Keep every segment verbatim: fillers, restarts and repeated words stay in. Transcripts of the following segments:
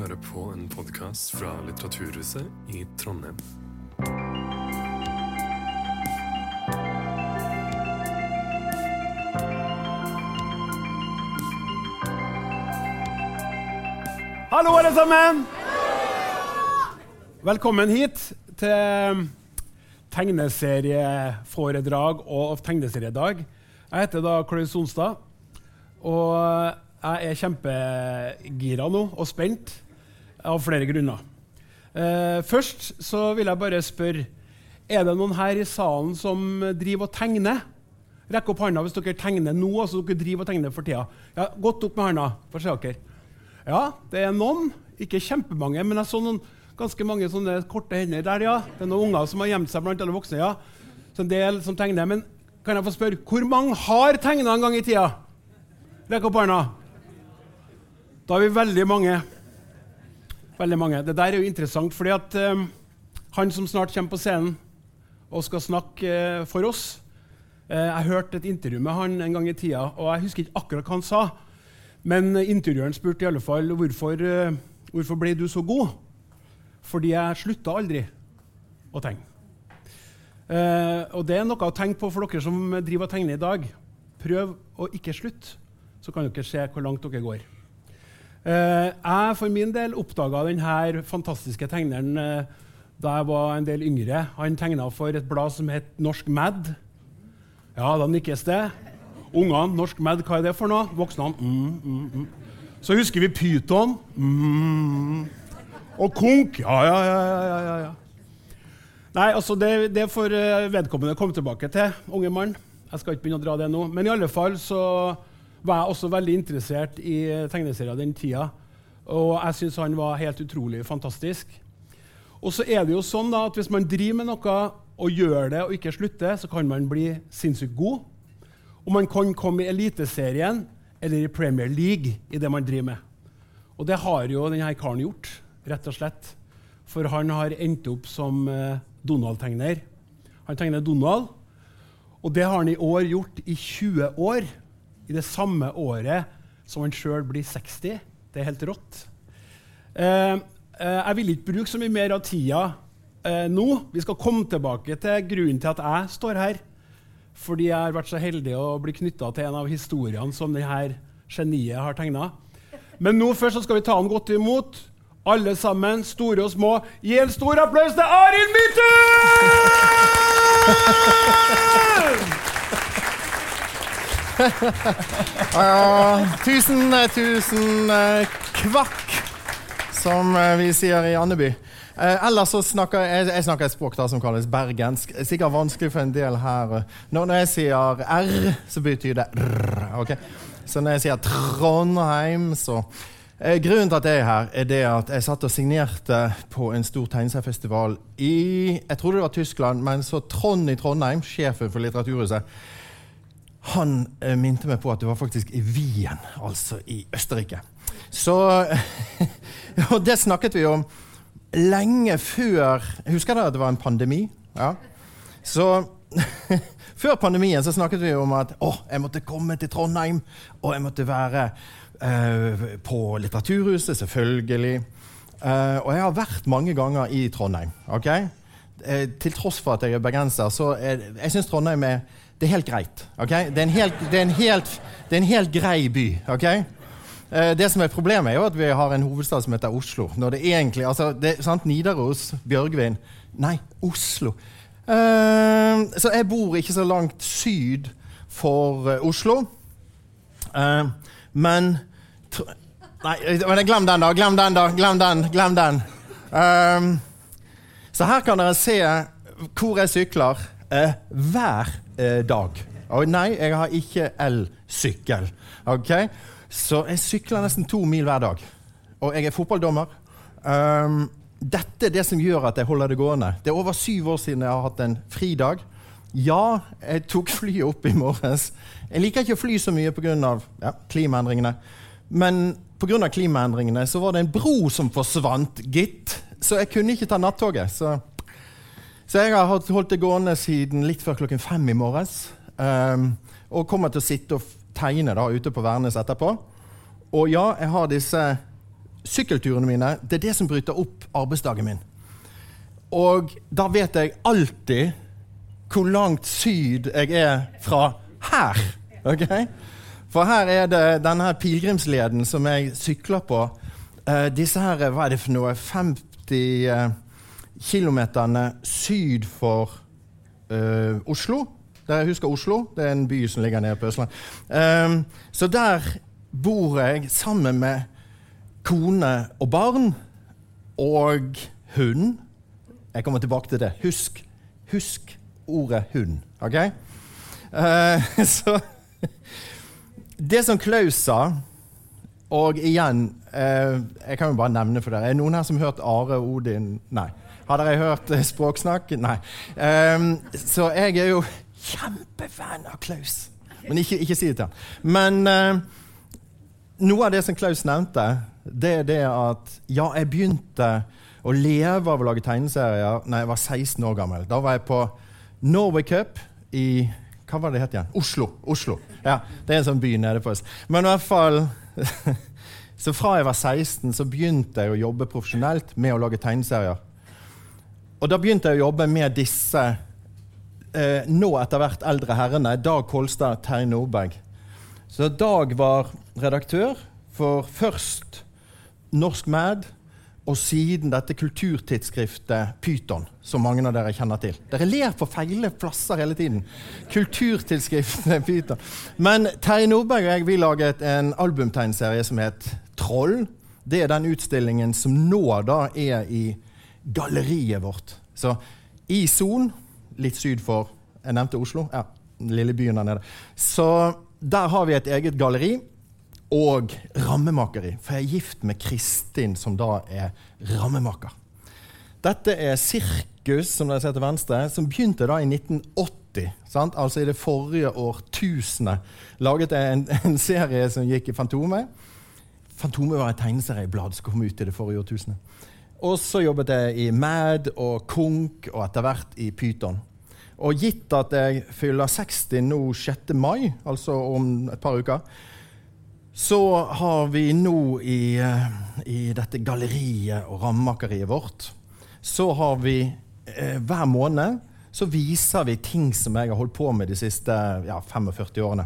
hører på en podcast fra Litteraturhuset i Trondheim. Hallo alle sammen! Velkommen hit til tegneserieforedrag og tegneseriedag. Jeg heter da Klaus Sonstad, og jeg er kjempegira nå og spent av flere grunner. Eh, først så vil jeg bare spørre, er det noen her i salen som driver og tegner? Rekk opp hånda hvis dere tegner nå, altså dere driver og tegner for tida. Ja, godt opp med hånda, for å se dere. Ja, det er noen, ikke kjempemange, men jeg så noen ganske mange sånne korte hender der, ja. Det er noen unger som har gjemt seg blant alle voksne, ja. Så en del som tegner, men kan jeg få spørre, hvor mange har tegnet en gang i tida? Rekk opp hånda. Da er vi veldig mange. Veldig mange. Det der er jo interessant, fordi at um, han som snart kommer på scenen og skal snakke uh, for oss, uh, jeg hørte et intervju med han en gang i tida, og jeg husker ikke akkurat hva han sa, men intervjueren spurte i alle fall, hvorfor, uh, hvorfor ble du så god? Fordi jeg sluttet aldri å tegne. Uh, og det er noe å tenke på for dere som driver og tegner i dag. Prøv å ikke slutte, så kan dere se hvor langt dere går. Uh, jeg for min del oppdaget denne fantastiske tegneren uh, da jeg var en del yngre. Han tegnet for et blad som het Norsk Mad. Ja, da nikkes det. Ungene, Norsk Mad, hva er det for noe? Voksne, mm, mm, mm. Så husker vi Python. Mm. Og Konk. Ja, ja, ja, ja, ja, ja. Nei, altså det, det får vedkommende komme tilbake til, unge mann. Jeg skal ikke begynne å dra det nå. Men i alle fall så var jeg også veldig interessert i tegneserier den tida, og jeg synes han var helt utrolig fantastisk. Og så er det jo sånn da, at hvis man driver med noe og gjør det og ikke slutter, så kan man bli sinnssykt god, og man kan komme i eliteserien eller i Premier League i det man driver med. Og det har jo denne karen gjort, rett og slett, for han har endt opp som eh, Donald-tegner. Han tegner Donald, og det har han i år gjort i tjue år, i det samme året som han selv blir seksti. Det er helt rått. Eh, eh, jeg vil ikke bruke så mye mer av tida eh, nå. Vi skal komme tilbake til grunnen til at jeg står her, fordi jeg har vært så heldig å bli knyttet til en av historiene som denne geniet har tegnet. Men nå først så skal vi ta han godt imot. Alle sammen, store og små. Gi en stor applaus til Arild Mytun! uh, tusen, tusen uh, kvakk, som uh, vi sier i Andeby. Uh, ellers så snakker jeg, jeg snakker et språk da som kalles bergensk. Sikkert vanskelig for en del her. Når, når jeg sier R, så betyr det R. Okay? Så når jeg sier Trondheim, så... Uh, grunnen til at jeg er her, er det at jeg satt og signerte på en stor tegneseriefestival i, jeg trodde det var Tyskland, men så Trond i Trondheim, sjefen for Litteraturhuset, han uh, minte meg på at det var faktisk i Wien, altså i Østerrike. Så, og det snakket vi om lenge før, husker dere at det var en pandemi? Ja. Så før pandemien så snakket vi om at åh, jeg måtte komme til Trondheim, og jeg måtte være uh, på Litteraturhuset, selvfølgelig. Uh, og jeg har vært mange ganger i Trondheim, ok? Uh, til tross for at jeg er bergenser, så er, jeg synes Trondheim er det er helt greit, ok? Det er en helt, det er en helt, det er en helt grei by, ok? Eh, det som er problemet er jo at vi har en hovedstad som heter Oslo, når det egentlig, altså, det er sant, Nidaros, Bjørgvin, nei, Oslo. Eh, så jeg bor ikke så langt syd for uh, Oslo, eh, men, nei, glem den da, glem den da, glem den, glem den. Eh, så her kan dere se hvor jeg sykler eh, hver Eh, dag. Og nei, jeg har ikke el-sykkel. Ok? Så jeg sykler nesten to mil hver dag. Og jeg er fotballdommer. Um, dette er det som gjør at jeg holder det gående. Det er over syv år siden jeg har hatt en fridag. Ja, jeg tok flyet opp i morges. Jeg liker ikke å fly så mye på grunn av ja, klimaendringene. Men på grunn av klimaendringene så var det en bro som forsvant, gitt. Så jeg kunne ikke ta nattoget. Så Så jeg har holdt det gående siden litt før klokken fem i morges, um, og kommer til å sitte og tegne da, ute på Værnes etterpå. Og ja, jeg har disse sykkelturene mine, det er det som bryter opp arbeidsdagen min. Og da vet jeg alltid hvor langt syd jeg er fra her. Okay? For her er det denne her pilgrimsleden som jeg sykler på. Uh, disse her, hva er det for noe? femti uh, kilometerne syd for uh, Oslo. Der jeg husker Oslo. Det er en by som ligger nede på Østland. Um, så der bor jeg sammen med kone og barn og hund. Jeg kommer tilbake til det. Husk, husk ordet hund. Ok? Uh, så det som Klaus sa, og igjen, uh, jeg kan jo bare nevne for dere. Er noen her som har hørt Are Odin? Nei. Har dere hørt uh, språksnakk? Nei. Um, så jeg er jo kjempefan av Klaus. Men ikke, ikke si det til han. Men uh, noe av det som Klaus nevnte, det er det at ja, jeg begynte å leve av å lage tegneserier når jeg var seksten år gammel. Da var jeg på Norway Cup i, hva var det het igjen? Oslo. Oslo. Ja, det er en sånn by nede på oss. Men i hvert fall, så fra jeg var seksten, så begynte jeg å jobbe profesjonelt med å lage tegneserier. Og da begynte jeg å jobbe med disse, eh, nå etter hvert eldre herrene, Dag Kolstad, Terje Nordberg. Så Dag var redaktør for først Norsk Mad, og siden dette kulturtidsskriftet Python, som mange av dere kjenner til. Dere ler på feile plasser hele tiden. Kulturtidsskriftet Python. Men Terje Nordberg og jeg, vi laget en albumtegneserie som het Troll. Det er den utstillingen som nå da er i galleriet vårt. Så i Son, litt syd for, jeg nevnte Oslo, ja, lille byen der nede. Så der har vi et eget galleri, og rammemakeri, for jeg er gift med Kristin, som da er rammemaker. Dette er Sirkus, som dere ser til venstre, som begynte da i nitten åtti, sant? Altså i det forrige årtusenet. Laget jeg en, en serie som gikk i Fantome. Fantome var en tegneserieblad som kom ut i det forrige årtusenet. Og så jobbet jeg i Mad og Konk, og etter hvert i Python. Og gitt at jeg fyller seksti nå sjette mai, altså om et par uker, så har vi nå i, i dette galleriet og rammemakeriet vårt, så har vi eh, hver måned, så viser vi ting som jeg har holdt på med de siste ja, førtifem årene.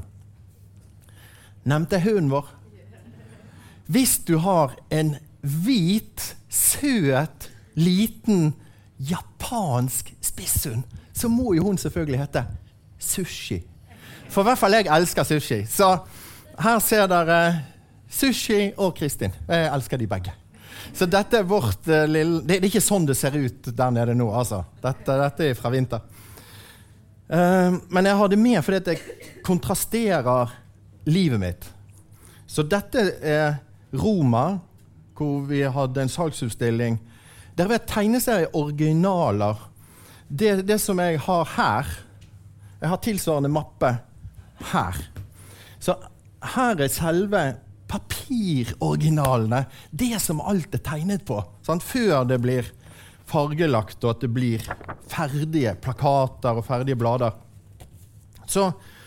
Nevnte hunden vår. Hvis du har en hvit, søt, liten, japansk spisshund, så må jo hun selvfølgelig hete Sushi. For i hvert fall jeg elsker sushi, så her ser dere Sushi og Kristin. Jeg elsker de begge. Så dette er vårt uh, lille... Det er ikke sånn det ser ut der nede nå, altså. Dette, dette er fra vinter. Uh, men jeg har det med fordi at jeg kontrasterer livet mitt. Så dette er Roma, hvor vi hadde en salgsutstilling. Der var tegneserie originaler. Det, det som jeg har her, jeg har tilsvarende mappe her. Så her er selve papiroriginalene, det som alt er tegnet på, sant? Før det blir fargelagt og at det blir ferdige plakater og ferdige blader. Så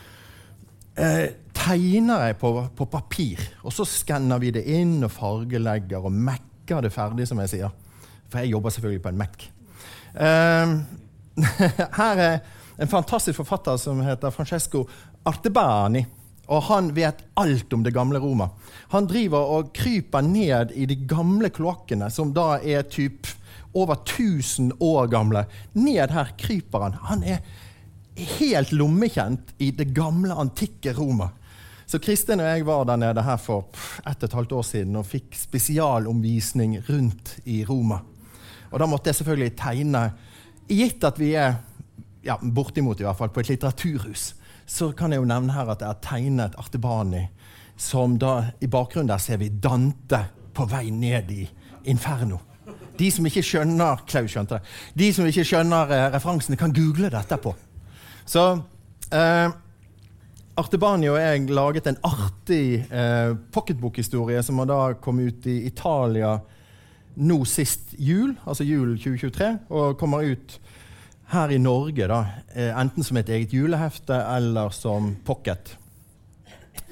eh, tegner jeg på, på papir, og så skanner vi det inn og fargelegger og mekker det ferdig, som jeg sier. For jeg jobber selvfølgelig på en Mac. Eh, her er en fantastisk forfatter som heter Francesco Artebani, og han vet alt om det gamle Roma. Han driver og kryper ned i de gamle kloakkene, som da er typ over tusen år gamle. Ned her kryper han. Han er helt lommekjent i det gamle, antikke Roma. Så Kristin og jeg var der nede her for ett og et halvt år siden og fikk spesialomvisning rundt i Roma. Og da måtte jeg selvfølgelig tegne, gitt at vi er ja, bortimot i hvert fall, på et litteraturhus. Så kan jeg jo nevne her at jeg har tegnet Artebani, som da i bakgrunnen der ser vi Dante på vei ned i Inferno. De som ikke skjønner, Klaus skjønte det, de som ikke skjønner eh, referansene kan google dette på. Så eh, Artebani og jeg laget en artig eh, pocketbook-historie som da kom ut i Italia nå sist jul, altså jul tjue tjuetre, og kommer ut her i Norge, da, enten som et eget julehefte eller som pocket.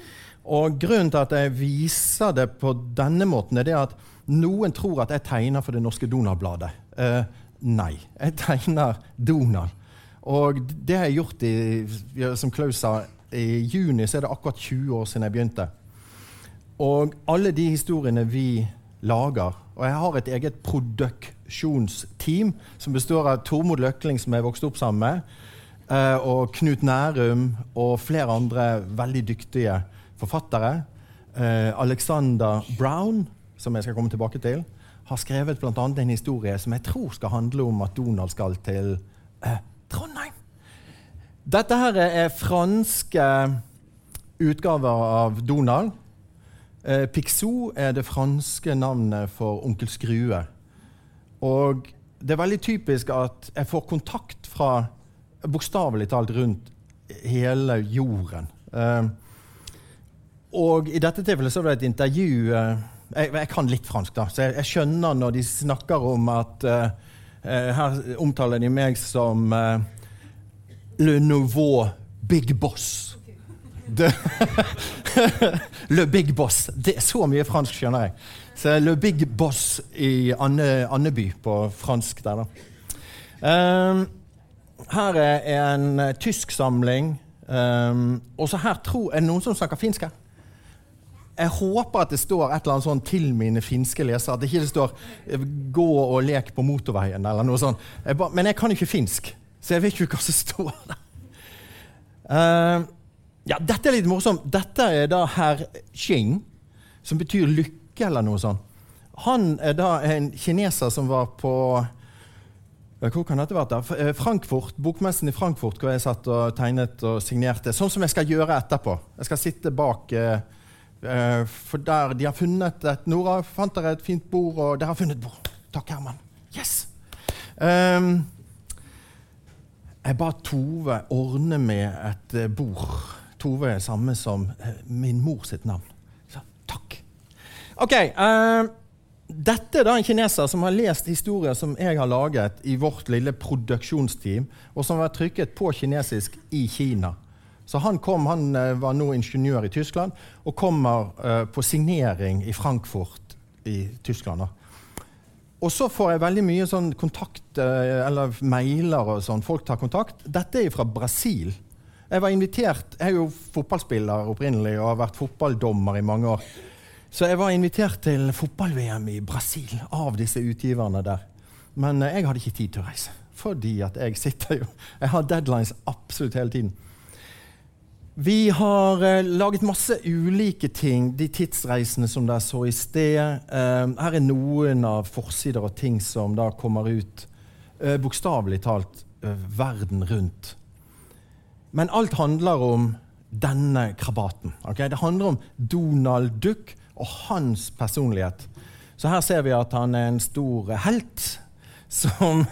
Og grunnen til at jeg viser det på denne måten er det at noen tror at jeg tegner for det norske Donald-bladet. Uh, nei, jeg tegner Donald. Og det har jeg gjort i, som Klaus sa, i juni så er det akkurat tjue år siden jeg begynte. Og alle de historiene vi lager, og jeg har et eget produksjonsteam som består av Tormod Løkling, som jeg vokste opp sammen med, uh, og Knut Nærum og flere andre veldig dyktige forfattere. Uh, Alexander Brown, som jeg skal komme tilbake til, har skrevet blant annet en historie som jeg tror skal handle om at Donald skal til uh, Trondheim. Dette her er franske utgaver av Donald. Uh, Picsou er det franske navnet for onkel Skrue. Og det er veldig typisk at jeg får kontakt fra bokstavelig talt rundt hele jorden. Uh, og i dette tilfellet så var det et intervju, uh, jeg, jeg kan litt fransk da, så jeg, jeg skjønner når de snakker om at uh, uh, her omtaler de meg som uh, le nouveau big boss. Det, le big boss. Det er så mye fransk, skjønner jeg. Så le big boss i Anne, Andeby på fransk der da. Um, her er en uh, tysk samling, um, og så her tror jeg noen som snakker finsk her. Jeg håper at det står et eller annet sånn til mine finske lesere, at det ikke står gå og lek på motorveien eller noe sånt. Jeg ba, men jeg kan ikke finsk, så jeg vet ikke hva som står der. Uh, ja, dette er litt morsomt. Dette er da herr Xing, som betyr lykke eller noe sånt. Han er da en kineser som var på, hvor kan dette vært da? Frankfurt, bokmessen i Frankfurt, hvor jeg satt og tegnet og signerte, sånn som jeg skal gjøre etterpå. Jeg skal sitte bak, uh, for der de har funnet et, Nora fant der et fint bord, og dere har funnet et bord. Takk, Herman. Yes! Um, jeg ba Tove ordne med et uh, bord. Tove er samme som uh, min mor sitt navn. Så, takk. Ok, uh, dette er da en kineser som har lest historier som jeg har laget i vårt lille produksjonsteam, og som var trykket på kinesisk i Kina. Så han kom, han uh, var nå ingeniør i Tyskland, og kommer uh, på signering i Frankfurt i Tyskland. Da. Og så får jeg veldig mye sånn kontakt, uh, eller mailer og sånn, folk tar kontakt. Dette er fra Brasil. Jeg var invitert, jeg er jo fotballspiller opprinnelig, og har vært fotballdommer i mange år. Så jeg var invitert til fotball-V M i Brasil av disse utgiverne der. Men uh, jeg hadde ikke tid til å reise, fordi at jeg sitter jo, jeg har deadlines absolutt hele tiden. Vi har uh, laget masse ulike ting, de tidsreisene som dere så i sted. Uh, her er noen av forsider og ting som da kommer ut, uh, bokstavelig talt, uh, verden rundt. Men alt handler om denne krabaten. Okay? Det handler om Donald Duck og hans personlighet. Så her ser vi at han er en stor helt, som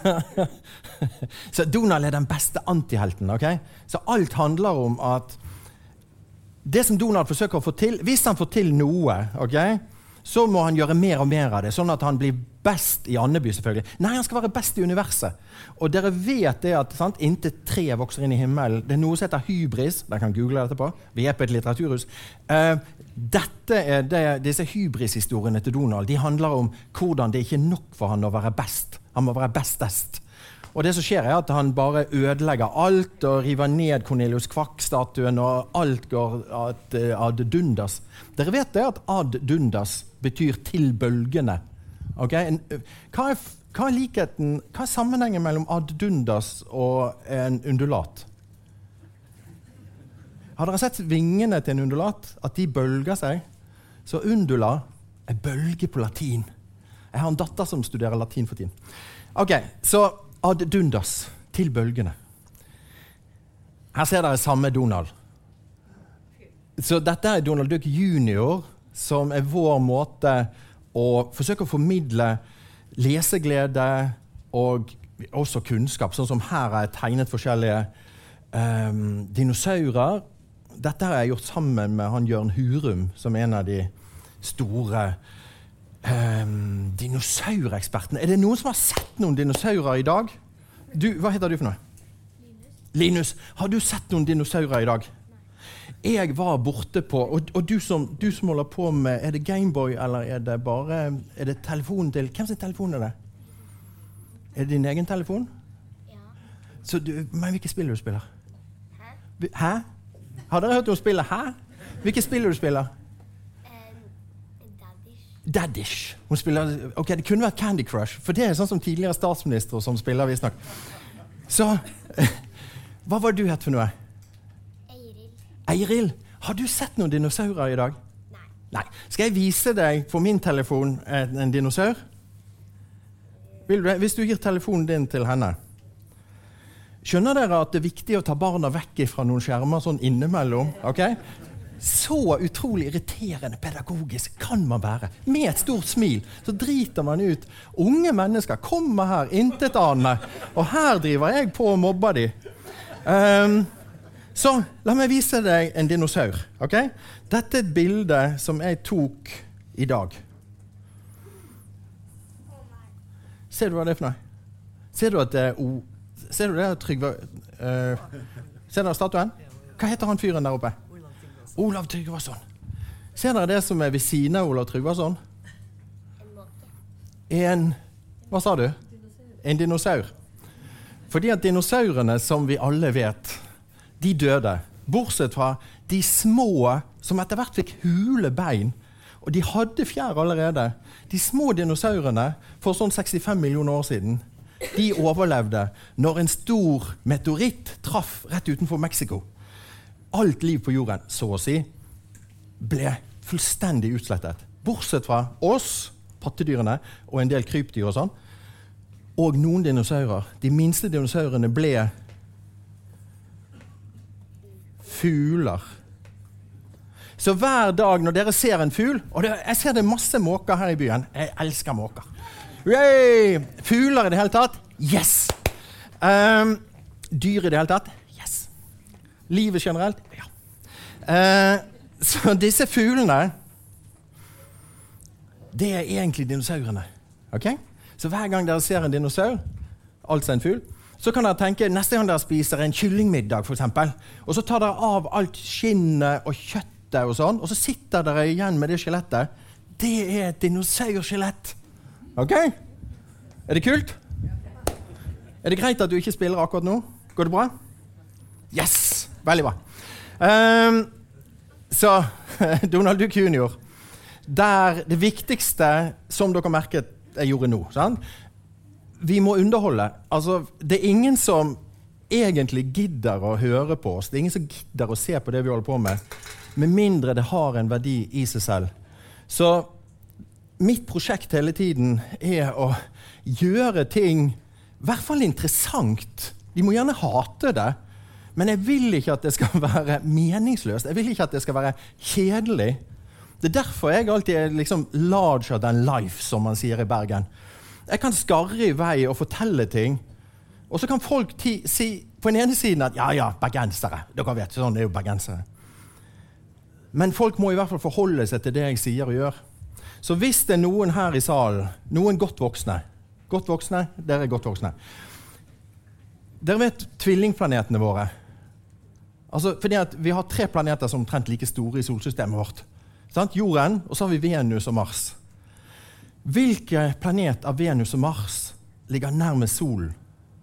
så Donald er den beste antihelten. Okay? Så alt handler om at det som Donald forsøker å få til, hvis han får til noe, okay, så må han gjøre mer og mer av det, sånn at han blir best i Andeby selvfølgelig. Nei, han skal være best i universet. Og dere vet det at sant, inntil tre vokser inn i himmelen. Det er noe som heter hybris. Dere kan google dette på. Vi er på et litteraturhus. Uh, dette er det, disse hybris-historiene til Donald. De handler om hvordan det ikke er nok for han å være best. Han må være bestest. Og det som skjer er at han bare ødelegger alt og river ned Cornelius Kvakk-statuen, og alt går ad, ad dundas. Dere vet det at ad dundas betyr til bølgene. Okay? Hva, er, hva er likheten, hva er sammenhengen mellom ad dundas og en undulat? Har dere sett vingene til en undulat? At de bølger seg? Så undula er bølge på latin. Jeg har en datter som studerer latin for tiden. Ok, så ad dundas, til bølgene. Her ser dere samme Donald. Så dette er Donald Duck junior, som er vår måte å forsøke å formidle leseglede og også kunnskap, sånn som her er tegnet forskjellige um, dinosaurer. Dette har jeg gjort sammen med han Jørn Hurum, som er en av de store um, dinosaurekspertene. Er det noen som har sett noen dinosaurer i dag? Du, hva heter du for noe? Linus. Linus, har du sett noen dinosaurer i dag? jeg var borte på, og, og du, som, du som holder på med, er det Gameboy, eller er det bare, er det telefonen til, hvem sin telefon er det? Er det din egen telefon? Ja. Så du, men hvilke spiller du spiller? Hæ? Vi- Hæ? Har dere hørt om spillet? Hæ? Hvilke spiller du spiller? Um, Daddish. Daddish. Hun spiller, ok, det kunne vært Candy Crush, for det er sånn som tidligere statsminister som spiller, vi snakker. Så, hva var det du hett for noe? Eiril. Eiril, har du sett noen dinosaurer i dag? Nei. Nei. Skal jeg vise deg på min telefon en, en dinosaur? Vil du det? Hvis du gir telefonen din til henne. Skjønner dere at det er viktig å ta barna vekk fra noen skjermer sånn innimellom? Okay? Så utrolig irriterende pedagogisk kan man være. Med et stort smil så driter man ut. Unge mennesker kommer her, intet annet. Og her driver jeg på å mobbe de. Um, så la meg vise deg en dinosaur. Okay? Dette er et bilde som jeg tok i dag. Ser du hva det er for noe? Ser du at det er o... Ser du det, Trygve? Uh, ser dere statuen? Hva heter han fyren der oppe? Olav Tryggvason. Ser dere det som er ved siden av Olav Tryggvason? En måke. En, hva sa du? En dinosaur. Fordi at dinosaurene, som vi alle vet, de døde. Bortsett fra de små, som etter hvert fikk hule bein, og de hadde fjær allerede. De små dinosaurene, for sånn sekstifem millioner år siden, de overlevde når en stor meteoritt traff rett utenfor Mexico. Alt liv på jorden, så å si, ble fullstendig utslettet. Bortsett fra oss, pattedyrene, og en del krypdyr og sånn, og noen dinosaurer. De minste dinosaurene ble fugler. Så hver dag når dere ser en fugl, og det, jeg ser det masse måker her i byen, jeg elsker måker. Yay! Fugler i det hele tatt? Yes! Um, dyr i det hele tatt? Yes! Livet generelt? Ja. Uh, så disse fuglene, det er egentlig dinosaurene. Ok? Så hver gang dere ser en dinosaur, altså en fugl, så kan dere tenke, neste gang dere spiser en kyllingmiddag for eksempel, og så tar dere av alt skinnet og kjøttet og sånn, og så sitter dere igjen med det skjelettet. Det er et dinosaurskjelett. Ok? Er det kult? Er det greit at du ikke spiller akkurat nå? Går det bra? Yes! Veldig bra. Um, så, Donald Duck junior, der det viktigste som dere merket jeg gjorde nå, sant? Vi må underholde. Altså, det er ingen som egentlig gidder å høre på oss. Det er ingen som gidder å se på det vi holder på med, med mindre det har en verdi i seg selv. Så mitt prosjekt hele tiden er å gjøre ting i hvert fall interessant. De må gjerne hate det, men jeg vil ikke at det skal være meningsløst. Jeg vil ikke at det skal være kjedelig. Det er derfor jeg alltid er liksom larger than life, som man sier i Bergen. Jeg kan skarre i vei og fortelle ting, og så kan folk ti, si på den ene siden at ja, ja, bergensere. Dere vet, sånn er jo bergensere. Men folk må i hvert fall forholde seg til det jeg sier og gjør. Så hvis det er noen her i salen, noen godt voksne, godt voksne, dere er godt voksne. Dere vet tvillingplanetene våre. Altså, fordi at vi har tre planeter som omtrent like store i solsystemet vårt. Sant? Jorden, og så har vi Venus og Mars. Hvilke planet av Venus og Mars ligger nærmest solen?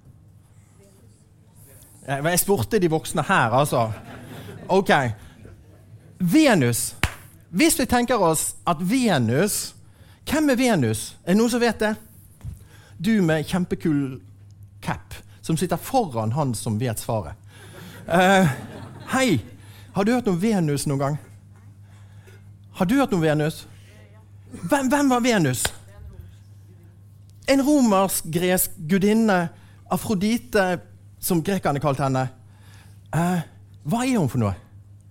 Jeg spurte de voksne her, altså. Ok. Venus. Hvis vi tenker oss at Venus, hvem er Venus? Er det noen som vet det? Du med kjempekul cap, som sitter foran han som vet svaret. Uh, hei, har du hørt om Venus noen gang? Har du hørt om Venus? Hvem, hvem var Venus? En romersk-gresk gudinne, Afrodite, som grekerne kalte henne. Uh, hva er hun for noe?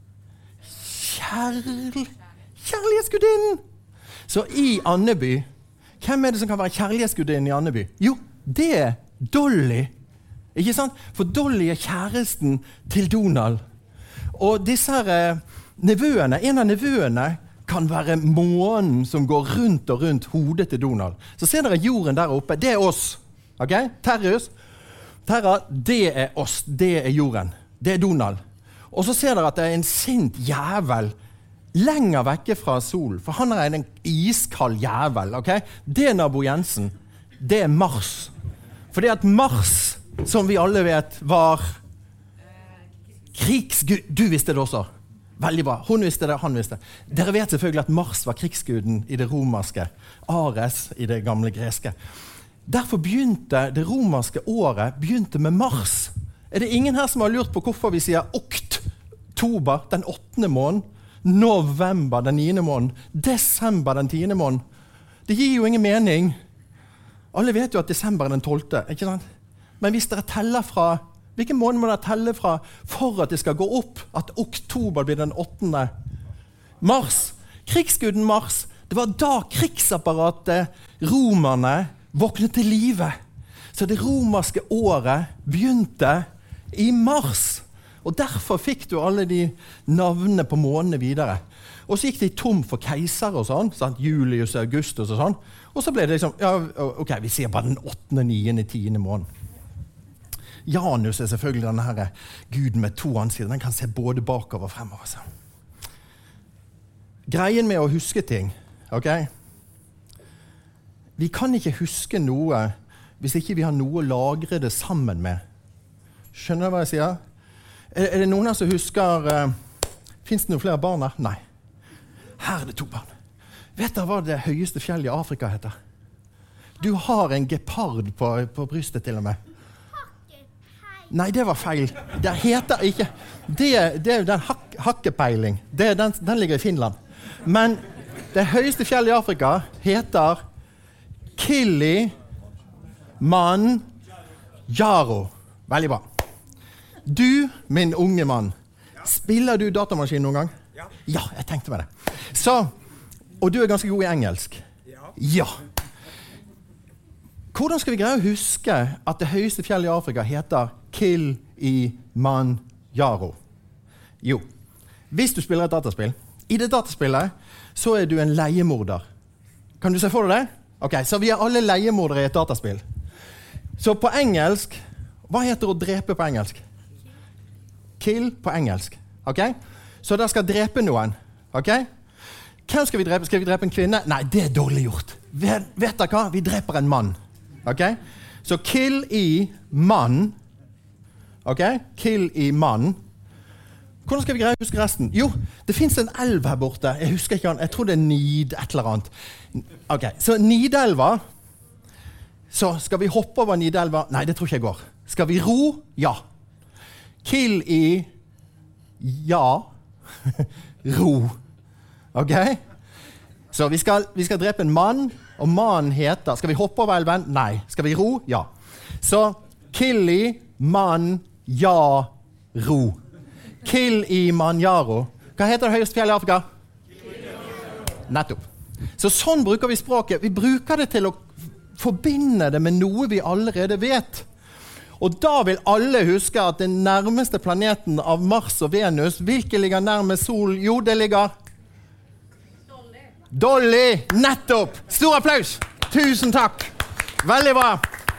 Kjærl... Kjærlighetsgudinnen! Så i Andeby, hvem er det som kan være kjærlighetsgudinnen i Andeby? Jo, det er Dolly. Ikke sant? For Dolly er kjæresten til Donald. Og disse her nevøene, en av nevøene kan være månen som går rundt og rundt hodet til Donald. Så ser dere jorden der oppe, det er oss. Ok? Terrus. Terra, det er oss, det er jorden. Det er Donald. Og så ser dere at det er en sint jævel lenger vekke fra solen, for han er en iskald jævel, ok? Det er Nabo Jensen, det er Mars. Fordi at Mars, som vi alle vet, var krigsgud. Du visste det også. Veldig bra. Hun visste det, han visste det. Dere vet selvfølgelig at Mars var krigsguden i det romerske, Ares i det gamle greske. Derfor begynte det romerske året begynte med Mars. Er det ingen her som har lurt på hvorfor vi sier oktober, den åttende måneden, november, den niende måneden, desember, den tiende måneden? Det gir jo ingen mening. Alle vet jo at desember er den tolvte, ikke sant? Men hvis dere teller fra, hvilken måned må dere telle fra for at det skal gå opp at oktober blir den åttende? Mars, krigsguden Mars, det var da krigsapparatet, romerne, våknet til live. Så det romerske året begynte i mars. Og derfor fikk du alle de navnene på månedene videre. Og så gikk de tom for keiser og sånn, sant? Julius, Augustus og sånn. Og så ble det liksom, ja, ok, vi sier bare den åttende, niende, tiende måneden. Janus er selvfølgelig denne her guden med to ansider. Den kan se både bakover og fremover. Så. Greien med å huske ting, ok? Vi kan ikke huske noe hvis ikke vi har noe å lagre det sammen med. Skjønner du hva jeg sier? Er, er det noen som husker, uh, finnes det noen flere barn her? Nei. Her er det to barn. Vet dere hva det høyeste fjellet i Afrika heter? Du har en gepard på, på brystet til og med. Nei, det var feil. Det heter ikke... Det, det er den hak, hakkepeiling. Det, den, den ligger i Finland. Men det høyeste fjellet i Afrika heter Kili Mann Jaro. Veldig bra. Du, min unge mann, spiller du datamaskin noen gang? Ja. Ja, jeg tenkte meg det. Så, og du er ganske god i engelsk? Ja. Ja. Hvordan skal vi greie å huske at det høyeste fjellet i Afrika heter Kilimanjaro? Jo, hvis du spiller et dataspill, i det dataspillet så er du en leiemorder. Kan du se for deg det? Ok, så vi er alle leiemordere i et dataspill. Så på engelsk, hva heter å drepe på engelsk? Kill på engelsk, ok? Så dere skal drepe noen, ok? Hvem skal vi drepe? Skal vi drepe en kvinne? Nei, det er dårlig gjort. Vet, vet dere hva? Vi dreper en mann, ok? Så kill i mann, ok? Kill i mann. Hvordan skal vi greie å huske resten? Jo, det finnes en elv her borte. Jeg husker ikke han, jeg tror det er Nid, et eller annet. Ok, så Nidelva. Så skal vi hoppe over Nidelva? Nei, det tror ikke jeg går. Skal vi ro? Ja. Kill i ja. Ro. Ok? Så vi skal, vi skal drepe en mann, og mannen heter... Skal vi hoppe over elven? Nei. Skal vi ro? Ja. Så kill i mann, ja, ro. Kill i Manjaro. Hva heter det høyeste fjellet i Afrika? Nettopp. Så sånn bruker vi språket. Vi bruker det til å forbinde det med noe vi allerede vet. Og da vil alle huske at den nærmeste planeten av Mars og Venus, hvilke ligger nærmest solen? Jo, det ligger... Dolly. Dolly, nettopp! Stor applaus! Tusen takk! Veldig bra!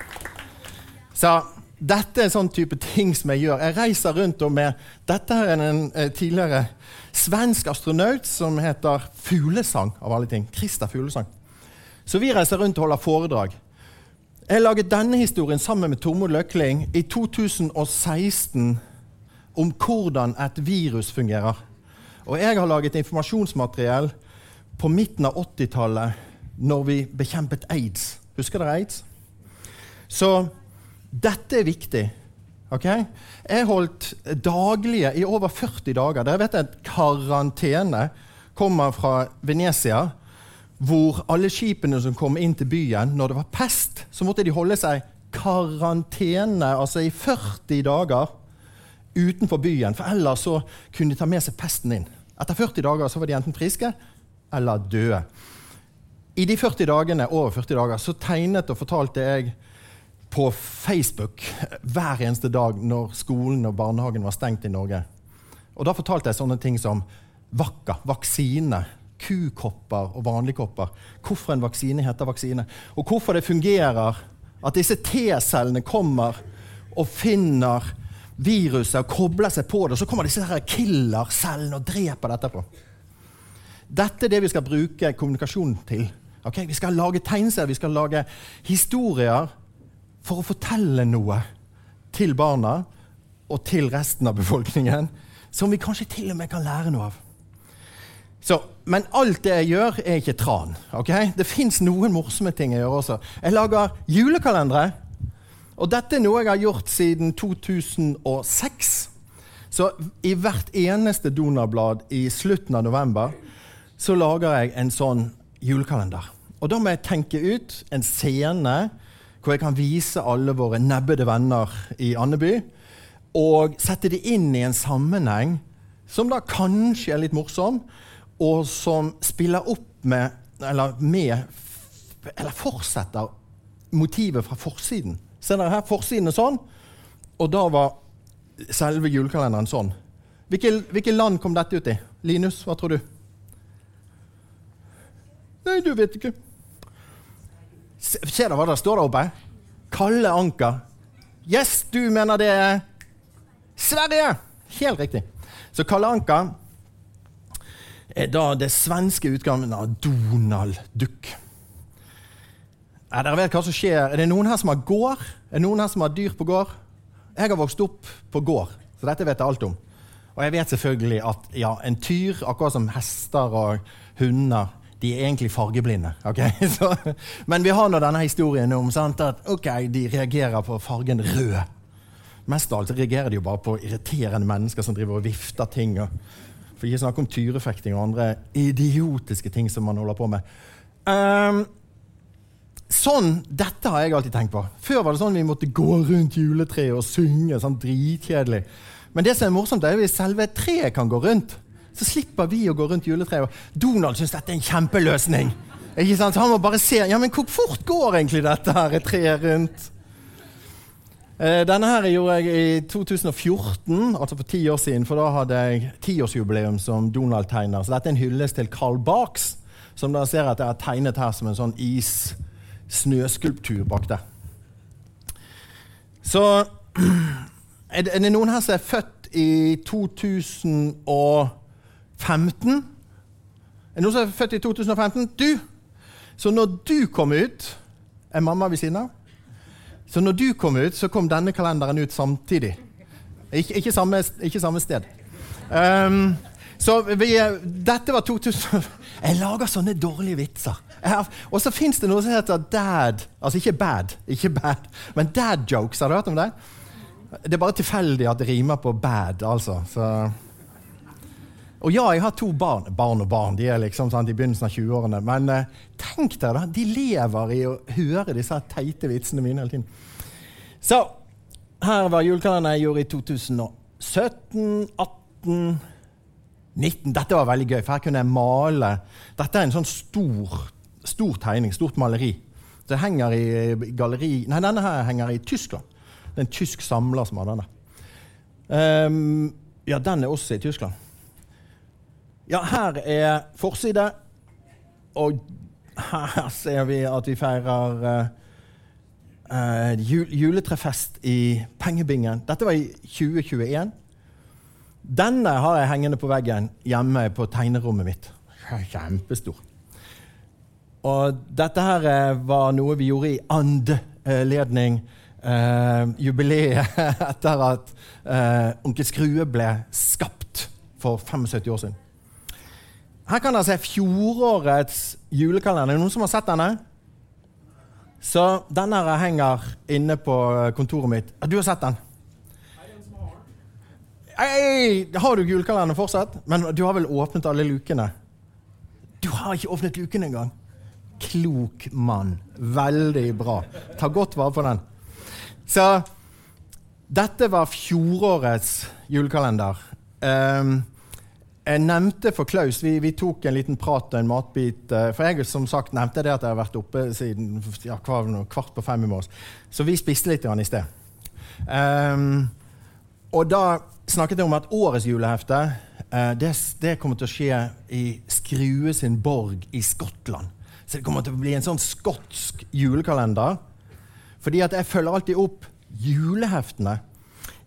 Så dette er sånn type ting som jeg gjør. Jeg reiser rundt og med... Dette er en eh, tidligere svensk astronaut som heter Fuglesang, av alle ting. Christer Fuglesang. Så vi reiser rundt og holder foredrag. Jeg laget denne historien sammen med Tormod Løkling i to tusen og seksten om hvordan et virus fungerer. Og jeg har laget informasjonsmateriell på midten av åttitallet når vi bekjempet AIDS. Husker dere AIDS? Så dette er viktig. Okay? Jeg holdt daglige i over førti dager. Dere vet at karantene kommer fra Venezia, hvor alle skipene som kom inn til byen, når det var pest, så måtte de holde seg karantene, altså i førti dager utenfor byen, for ellers så kunne de ta med seg pesten inn. Etter førti dager så var de enten friske eller døde. I de førti dagene, over førti dager, så tegnet og fortalte jeg på Facebook hver eneste dag når skolen og barnehagen var stengt i Norge. Og da fortalte jeg sånne ting som vakka, vaksine, kukopper og vanlige kopper. Hvorfor en vaksine heter vaksine. Og hvorfor det fungerer at disse T-cellene kommer og finner viruset og kobler seg på det, og så kommer disse her killercellene og dreper dette på. Dette er det vi skal bruke kommunikasjon til. Okay? Vi skal lage tegneserier, vi skal lage historier for å fortelle noe til barna og til resten av befolkningen, som vi kanskje til og med kan lære noe av. Så, men alt det jeg gjør er ikke tran. Okay? Det finnes noen morsomme ting jeg gjør også. Jeg lager julekalendere, og dette er noe jeg har gjort siden to tusen og seks. Så i hvert eneste Donald-blad i slutten av november, så lager jeg en sånn julekalender. Og da må jeg tenke ut en scene hvor jeg kan vise alle våre nebbede venner i Andeby, og sette det inn i en sammenheng som da kanskje er litt morsom, og som spiller opp med, eller med, eller fortsetter motivet fra forsiden. Ser dere her, forsiden er sånn, og da var selve julekalenderen sånn. Hvilke, hvilke land kom dette ut i? Linus, hva tror du? Nei, du vet ikke. Se, ser dere hva der står der oppe? Kalle Anker. Yes, du mener det er Sverige! Helt riktig. Så Kalle Anker er da det svenske utgaven av Donald Duck. Ja, dere vet hva som skjer. Er det noen her som har gård? Er det noen her som har dyr på gård? Jeg har vokst opp på gård, så dette vet jeg alt om. Og jeg vet selvfølgelig at ja, en tyr, akkurat som hester og hunder, de er egentlig fargeblinde. Okay? Så, men vi har nå denne historien om sant, at okay, de reagerer på fargen rød. Mest av alt reagerer de jo bare på irriterende mennesker som driver og vifter ting. Og, for ikke snakke om tyrefekting og andre idiotiske ting som man holder på med. Um, sånn, dette har jeg alltid tenkt på. Før var det sånn vi måtte gå rundt juletreet og synge, sånn dritkjedelig. Men det som er morsomt er at hvis selve treet kan gå rundt, så slipper vi å gå rundt juletreet. Donald synes dette er en kjempeløsning. Ikke sant? Så han må bare se, ja, men hvor fort går egentlig dette her, et tre rundt? Denne her gjorde jeg i to tusen og fjorten, altså for ti år siden, for da hadde jeg tiårsjubileum som Donald-tegner. Så dette er en hyllest til Carl Barks, som da ser at jeg har tegnet her som en sånn is-snøskulptur bak der. Så er det, er det noen her som er født i to tusen og femten? Er det noen som er født i to tusen og femten? Du! Så når du kom ut, er mamma ved siden av? Så når du kom ut, så kom denne kalenderen ut samtidig. Ik- ikke, samme, ikke samme sted. Um, så vi, dette var to tusen... Jeg lager sånne dårlige vitser. Har, og så finnes det noe som heter dad, altså ikke bad, ikke bad, men dad jokes, har du hørt om det? Det er bare tilfeldig at det rimer på bad, altså. Så... Og ja, jeg har to barn, barn og barn, de er liksom sånn i begynnelsen av tjue-årene, men eh, tenk deg da, de lever i å høre disse teite vitsene mine hele tiden. Så, her var julekalenderen jeg gjorde i to tusen og sytten, atten, nitten. Dette var veldig gøy, for her kunne jeg male. Dette er en sånn stor, stor tegning, stort maleri. Det henger i galleri, nei, denne her henger i Tyskland. Det er en tysk samler som har denne. Um, ja, den er også i Tyskland. Ja, her er forside, og her ser vi at vi feirer uh, uh, jul juletrefest i pengebingen. Dette var i tjue tjueen. Denne har jeg hengende på veggen hjemme på tegnerommet mitt. Kjempestor. Og dette her uh, var noe vi gjorde i andeledning uh, jubileet etter at uh, Onkel Skrue ble skapt for syttifem år siden. Her kan dere se fjorårets julekalender. Er det noen som har sett denne? Så denne her henger inne på kontoret mitt. Du har sett den? Hei, har du julekalenderen fortsatt? Men du har vel åpnet alle lukene? Du har ikke åpnet lukene engang. Klok mann. Veldig bra. Ta godt vare på den. Så dette var fjorårets julekalender. Um, Jeg nevnte for Klaus, vi, vi tok en liten prat og en matbit, for jeg som sagt nevnte det at jeg har vært oppe siden ja, kvart på fem i morges. Så vi spiste litt i sted. Um, og da snakket jeg om at årets julehefte, uh, det, det kommer til å skje i Skrue sin borg i Skottland. Så det kommer til å bli en sånn skotsk julekalender, fordi at jeg følger alltid opp juleheftene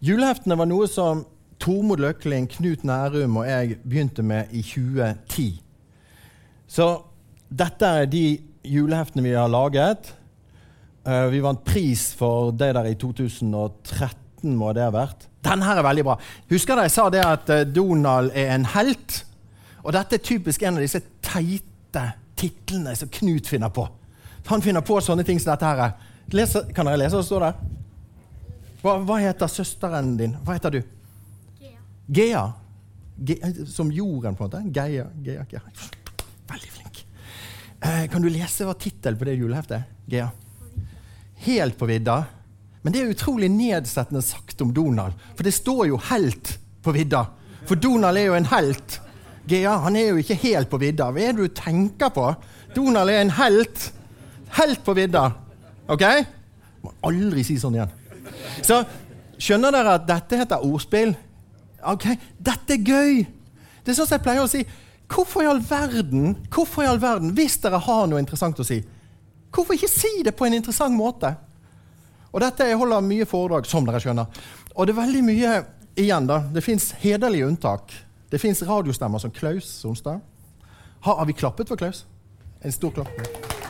Juleheftene var noe som Tormod Løkling, Knut Nærum og jeg begynte med i tjue ti. Så dette er de juleheftene vi har laget. Uh, vi vant pris for det der i to tusen og tretten, må det ha vært. Den her er veldig bra. Husker dere jeg sa det at uh, Donald er en helt? Og dette er typisk en av disse teite titlene som Knut finner på. Han finner på sånne ting som dette her. Lese, kan dere lese hva står der? Hva, hva heter søsteren din? Hva heter du? Gea. Gea. Ge, som jorden på en måte. Geia. Gea. Gea. Veldig flink. Eh, kan du lese hva titel på det juleheftet? Gea. Helt på vidda. Men det er utrolig nedsettende sagt om Donald. For det står jo helt på vidda. For Donald er jo en helt. Gea, han er jo ikke helt på vidda. Hva er det du tenker på? Donald er en helt. Helt på vidda. Ok? Må aldri si sånn igjen. Så skjønner dere at dette heter ordspill? Ok, dette er gøy. Det er sånn som jeg pleier å si. Hvorfor i all verden, hvorfor i all verden, hvis dere har noe interessant å si, hvorfor ikke si det på en interessant måte? Og dette jeg holder mye foredrag, som dere skjønner. Og det er veldig mye igjen da. Det finnes hederlige unntak. Det finnes radiostemmer som Klaus Sonstad. Har, har vi klappet for Klaus? En stor klapp.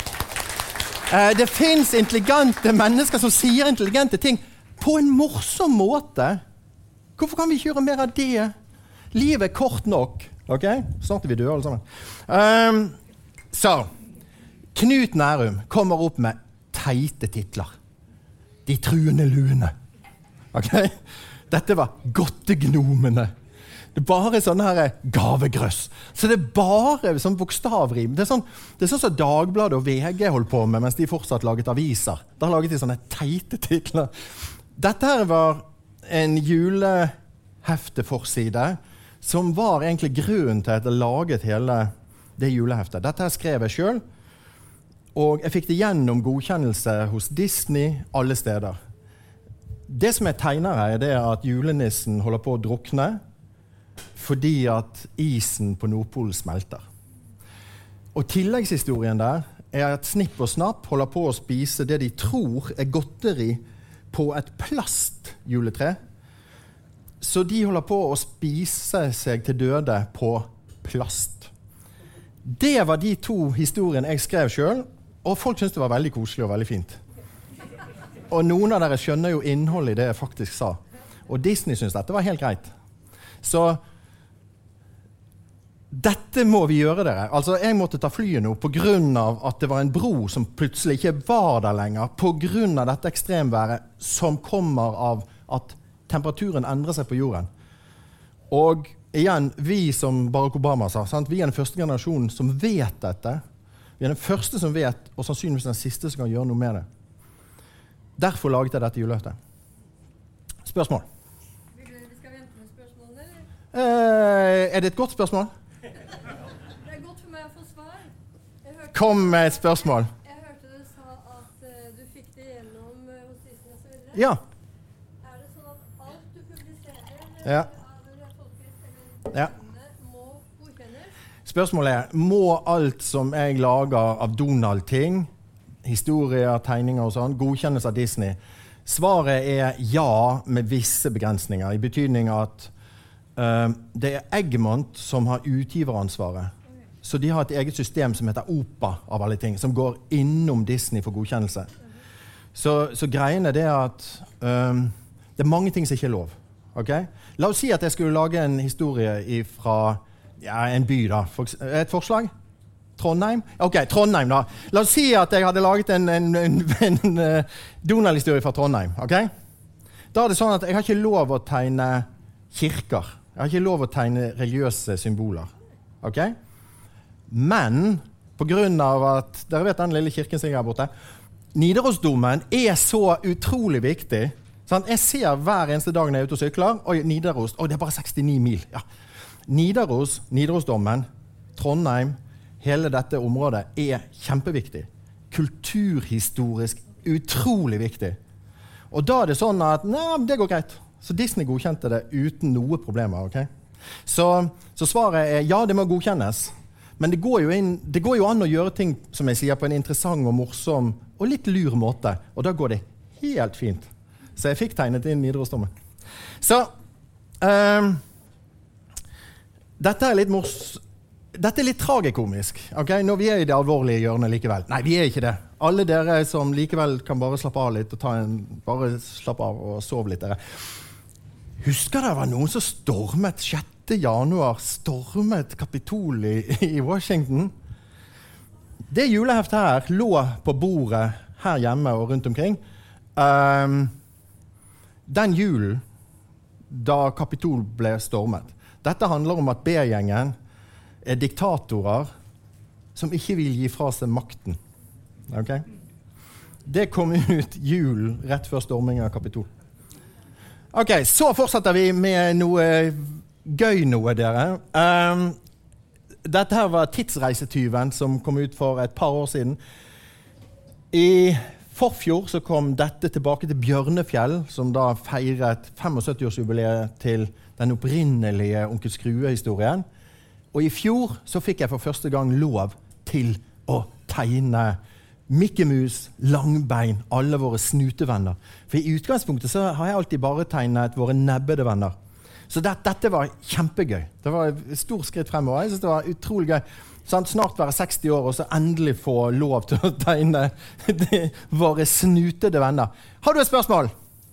Eh, det finnes intelligente mennesker som sier intelligente ting på en morsom måte. Hvorfor kan vi ikke gjøre mer av det? Livet er kort nok. Ok? Snart er vi døde alle sammen. Um, så, Knut Nærum kommer opp med teite titler. De truende luene. Ok? Dette var godtegnomene. Det er bare sånne her gavegrøss. Så det er bare sånn bokstavrim. Det er sånn, det er sånn som Dagbladet og V G holdt på med mens de fortsatt laget aviser. Da laget de sånne teite titler. Dette her var en julehefteforside som var egentlig grunnen til at jeg laget hele det juleheftet. Dette her skrev jeg selv, og jeg fikk det gjennom godkjennelse hos Disney alle steder. Det som jeg tegner her er det at julenissen holder på å drukne fordi at isen på Nordpolen smelter. Og tilleggshistorien der er at Snipp og Snapp holder på å spise det de tror er godteri på et plastjuletre. Så de holder på å spise seg til døde på plast. Det var de to historiene jeg skrev selv, og folk synes det var veldig koselig og veldig fint. Og noen av dere skjønner jo innholdet i det jeg faktisk sa. Og Disney synes dette var helt greit. Så dette må vi gjøre dere. Altså, jeg måtte ta flyet nå på grunn av at det var en bro som plutselig ikke var der lenger, på grunn av dette ekstremværet som kommer av at temperaturen endrer seg på jorden. Og igjen, vi som Barack Obama sa, sant? Vi er den første generasjonen som vet dette. Vi er den første som vet, og sannsynligvis den siste som kan gjøre noe med det. Derfor laget jeg dette juleheftet. Spørsmål? Vil du vi skal vente med spørsmålene, eller? Eh, er det et godt spørsmål? Det er godt for meg å få svar. Jeg hørte, Kom med et spørsmål. jeg hørte du sa at uh, du fikk det gjennom uh, hos Disney og så videre. Ja. Er det sånn at alt du publiserer, Ja. av det du har tolket, eller Ja. må godkjennes? Spørsmålet er, må alt som jeg lager av Donald-ting, historier, tegninger og sånn, godkjennes av Disney? Svaret er ja, med visse begrensninger, i betydning at uh, det er Egmont som har utgiveransvaret. Så de har et eget system som heter O P A, av alle ting, som går innom Disney for godkjennelse. Så, så greien er det at um, det er mange ting som ikke er lov. Okay? La oss si at jeg skulle lage en historie fra ja, en by. Da. For, et forslag? Trondheim? Ok, Trondheim da. La oss si at jeg hadde laget en, en, en, en, en Donald-historie fra Trondheim. Okay? Da er det sånn at jeg har ikke lov å tegne kirker. Jeg har ikke lov å tegne religiøse symboler. Okay? Men på grunn av at, dere vet den lille kirken som jeg har borte, Nidarosdomen er så utrolig viktig. Sant? Jeg ser hver eneste dag når jeg er ute og sykler, og Nidaros, og det er bare sekstini mil. Ja. Nidaros, Nidarosdomen, Trondheim, hele dette området er kjempeviktig. Kulturhistorisk utrolig viktig. Og da er det sånn at, nei, det går greit. Så Disney godkjente det uten noe problemer, ok? Så, så svaret er ja, det må godkjennes. Men det går, jo inn, det går jo an å gjøre ting, som jeg sier, på en interessant og morsom og litt lur måte. Og da går det helt fint. Så jeg fikk tegnet inn Nidarosdomen. Så, um, dette er litt mors... Dette er litt tragikomisk, ok? Når vi er i det alvorlige hjørnet likevel. Nei, vi er ikke det. Alle dere som likevel kan bare slappe av litt og ta en, bare slappe av og sove litt dere. Husker det var noen som stormet sjette januar, stormet Kapitol i Washington? Det juleheftet her lå på bordet her hjemme og rundt omkring. Um, den julen da Kapitol ble stormet. Dette handler om at B-gjengen er diktatorer som ikke vil gi fra seg makten. Okay? Det kom ut jul rett før stormingen av Kapitol. Ok, så fortsetter vi med noe gøy noe, dere. Um, dette her var Tidsreisetyven som kom ut for et par år siden. I forfjor så kom dette tilbake til Bjørnefjell, som da feiret syttifem-årsjubileet til den opprinnelige Onkel Skrue-historien. Og i fjor så fikk jeg for første gang lov til å tegne Mikke Mus, Langbein, alle våre snutevenner. For i utgangspunktet så har jeg alltid bare tegnet våre nebbede venner. Så det, dette var kjempegøy. Det var et stort skritt fremover. Jeg synes det var utrolig gøy. Sånn, snart være seksti år og så endelig få lov til å tegne de, våre snutede venner. Har du et spørsmål?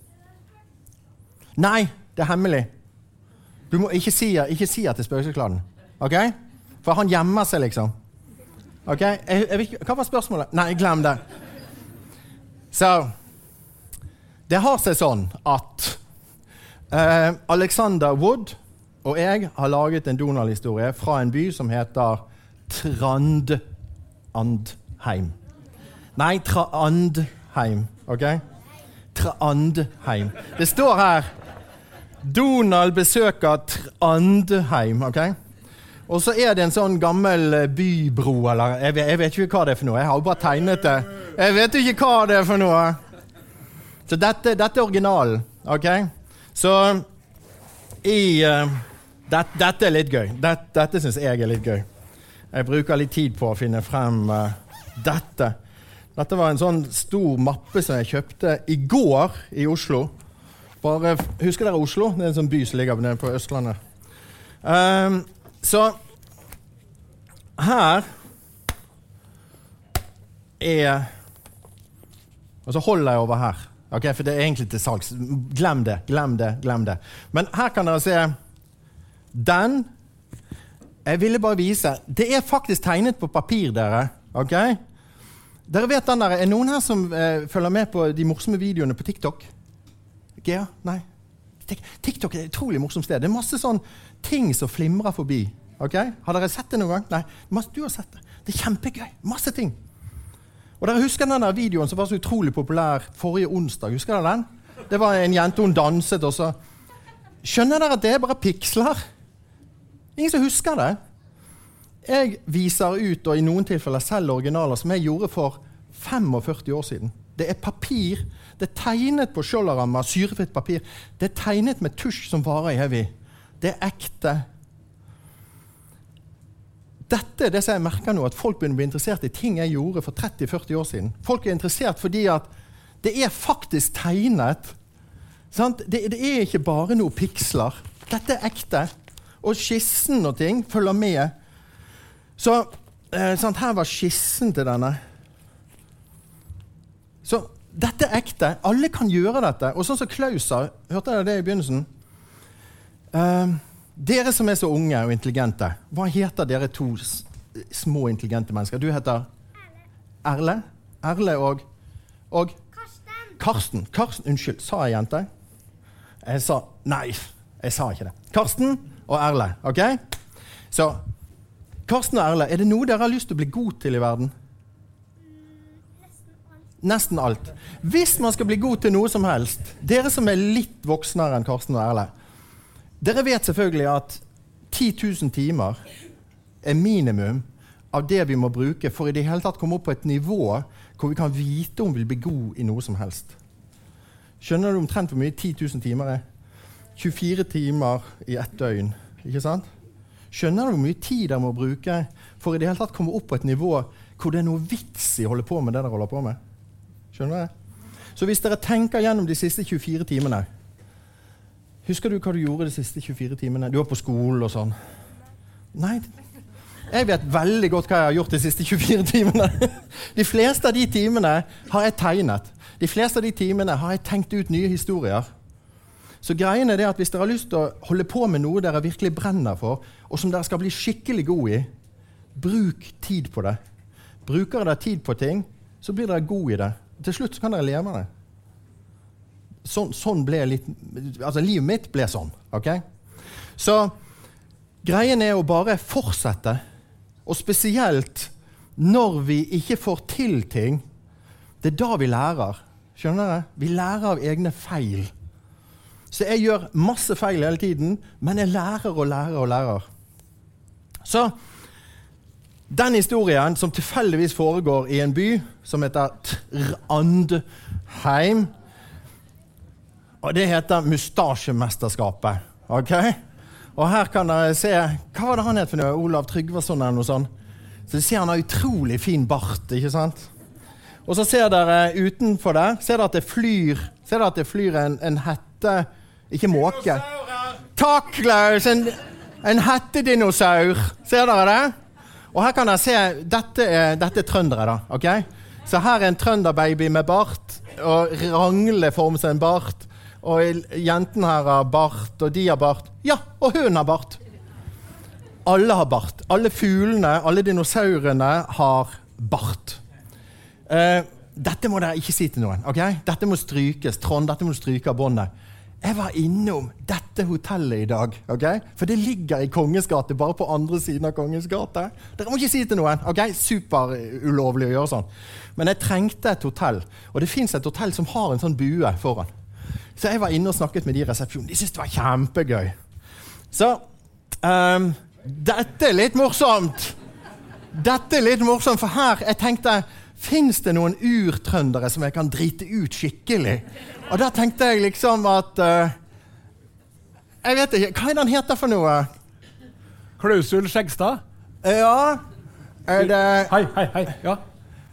Nei, det er hemmelig. Du må ikke si, ikke si at det er spøkelsesklanen. Ok? For han gjemmer seg liksom. Ok? Jeg, jeg, hva var spørsmålet? Nei, glem det. Så, det har seg sånn at uh, Alexander Wood og jeg har laget en Donald-historie fra en by som heter Trandandheim. Nei, Trandheim, ok? Trandheim. Det står her, Donald besøker Trandheim, ok? Og så er det en sånn gammel bybro, eller jeg vet, jeg vet ikke hva det er for noe. Jeg har jo bare tegnet det. Jeg vet ikke hva det er for noe. Så dette, dette er originalen, ok? Så i, uh, det, dette er litt gøy. Dette, dette synes jeg er litt gøy. Jeg bruker litt tid på å finne frem uh, dette. Dette var en sånn stor mappe som jeg kjøpte i går i Oslo. Bare, husker dere Oslo? Det er en sånn by som ligger nede på Østlandet. Um, Så her er, og så holder jeg over her, ok, for det er egentlig til salgs. Glem det, glem det, glem det. Men her kan dere se, den, jeg ville bare vise, det er faktisk tegnet på papir, dere, ok? Dere vet den der, er noen her som eh, følger med på de morsomme videoene på TikTok? Gea? Nei? TikTok er et utrolig morsomt sted. Det er masse sånn ting som flimrer forbi. Okay? Har dere sett det noen gang? Nei, masse, du har sett det. Det er kjempegøy. Masse ting. Og dere husker denne videoen som var så utrolig populær forrige onsdag. Husker dere den? Det var en jente, hun danset også. Skjønner dere at det er bare piksler? Ingen som husker det? Jeg viser ut, og i noen tilfeller selv originaler, som jeg gjorde for førtifem år siden. Det er papir. Det er tegnet på skjolderammer, syrefritt papir. Det er tegnet med tusj som varer i evig. Det er ekte. Dette er det som jeg merker nå, at folk begynner å bli interessert i ting jeg gjorde for tretti til førti år siden. Folk er interessert fordi at det er faktisk tegnet. Sant? Det, det er ikke bare noen piksler. Dette er ekte. Og skissen og ting følger med. Så eh, sant? Her var skissen til denne. Så dette er ekte. Alle kan gjøre dette. Og sånn som Klaus sa, hørte dere det i begynnelsen? Uh, dere som er så unge og intelligente, hva heter dere to s- små intelligente mennesker? Du heter Erle. Erle og, og Karsten. Karsten. Karsten, unnskyld, sa jeg jente? Jeg sa, nei, jeg sa ikke det. Karsten og Erle, ok? Så, Karsten og Erle, er det noe dere har lyst til å bli god til i verden? Nesten alt. Hvis man skal bli god til noe som helst, dere som er litt voksnere enn Karsten og Erle, dere vet selvfølgelig at ti tusen timer er minimum av det vi må bruke for i det hele tatt komme opp på et nivå hvor vi kan vite om vi vil bli god i noe som helst. Skjønner du omtrent hvor mye ti tusen timer er? tjuefire timer i ett døgn, ikke sant? Skjønner du hvor mye tid dere må bruke for i det hele tatt komme opp på et nivå hvor det er noe vits i å holde på med det dere holder på med? Skjønner du det? Så hvis dere tenker gjennom de siste tjuefire timene, Husker du hva du gjorde de siste tjuefire timene? Du var på skolen og sånn. Nei, jeg vet veldig godt hva jeg har gjort de siste tjuefire timene. De fleste av de timene har jeg tegnet. De fleste av de timene har jeg tenkt ut nye historier. Så greien er det at hvis dere har lyst til å holde på med noe dere virkelig brenner for, og som dere skal bli skikkelig gode i, bruk tid på det. Bruker dere tid på ting, så blir dere gode i det. Til slutt så kan dere leve av det. Sånn, sånn ble litt, altså livet mitt ble sånn, ok? Så greien er å bare fortsette, og spesielt når vi ikke får til ting, det er da vi lærer. Skjønner dere? Vi lærer av egne feil. Så jeg gjør masse feil hele tiden, men jeg lærer og lærer og lærer. Så den historien som tilfeldigvis foregår i en by som heter Trandheim, og det heter Mustasjemesterskapet, ok? Og her kan dere se, hva var det han het for noe? Olav Tryggvason eller noe sånt. Så du ser han har utrolig fin bart, ikke sant? Og så ser dere utenfor der, ser dere at det flyr, ser dere at det flyr en, en hette, ikke måke. Takk, Klaus! En, en hettedinosaur. Ser dere det? Og her kan dere se, dette er, dette er trøndere da, ok? Så her er en trønderbaby med bart, og Ragnle former seg en bart, og jenten her har bart, og de har bart. Ja, og hun har bart. Alle har bart. Alle fuglene, alle dinosaurene har bart. Uh, dette må dere ikke si til noen, ok? Dette må strykes, Trond, dette må du stryke av båndet. Jeg var innom dette hotellet i dag, ok? For det ligger i Kongens gate, bare på andre siden av Kongens gate. Dere må ikke si til noen, ok? Super ulovlig å gjøre sånn. Men jeg trengte et hotell, og det finnes et hotell som har en sånn bue foran. Så jeg var inne og snakket med de i resepsjonen. De syntes det var kjempegøy. Så, um, dette er litt morsomt. Dette er litt morsomt, for her, jeg tenkte, finnes det noen urtrøndere som jeg kan drite ut skikkelig? Og da tenkte jeg liksom at, uh, jeg vet ikke, hva er det han heter for noe? Klausul Skjegstad? Ja, er det... Hei, hei, hei, ja.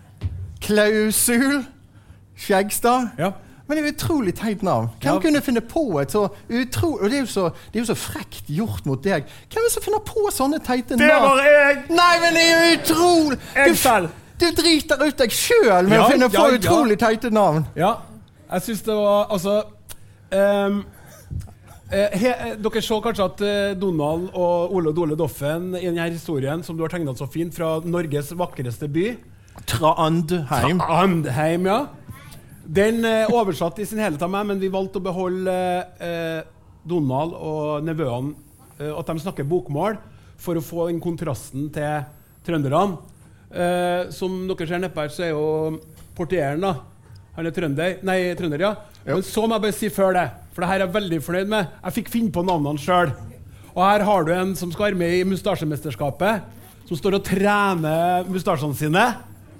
Klausul Skjegstad? Ja. Men det er jo utrolig teit navn. Hvem Ja. kunne finne på et så utrolig... Og det er, jo så, det er jo så frekt gjort mot deg. Hvem er det som finner på sånne teite navn? Det var jeg! Nei, men det er jo utrolig! Jeg Du, selv. du driter ut deg selv med Ja, å finne på ja, ja. utrolig teite navn. Ja, jeg synes det var, altså... Um, eh, he, eh, dere så kanskje at eh, Donald og Ole Dole Doffen i denne historien, som du har tegnet så fint, fra Norges vakreste by. Trandheim. Trandheim, ja. Den eh, oversatt i sin helhet av meg, men vi valgte å beholde eh, Donald og nevøene, eh, at de snakker bokmål, for å få den kontrasten til trønderne. Eh, som dere ser neppe her, så er jo portieren da. Han er trønder, nei, trønder, ja. Jo. Men så må jeg bare si før det, for det her er jeg veldig fornøyd med. Jeg fikk finne på navnene selv. Og her har du en som skal være med i Mustasjemesterskapet, som står og trener mustasjene sine.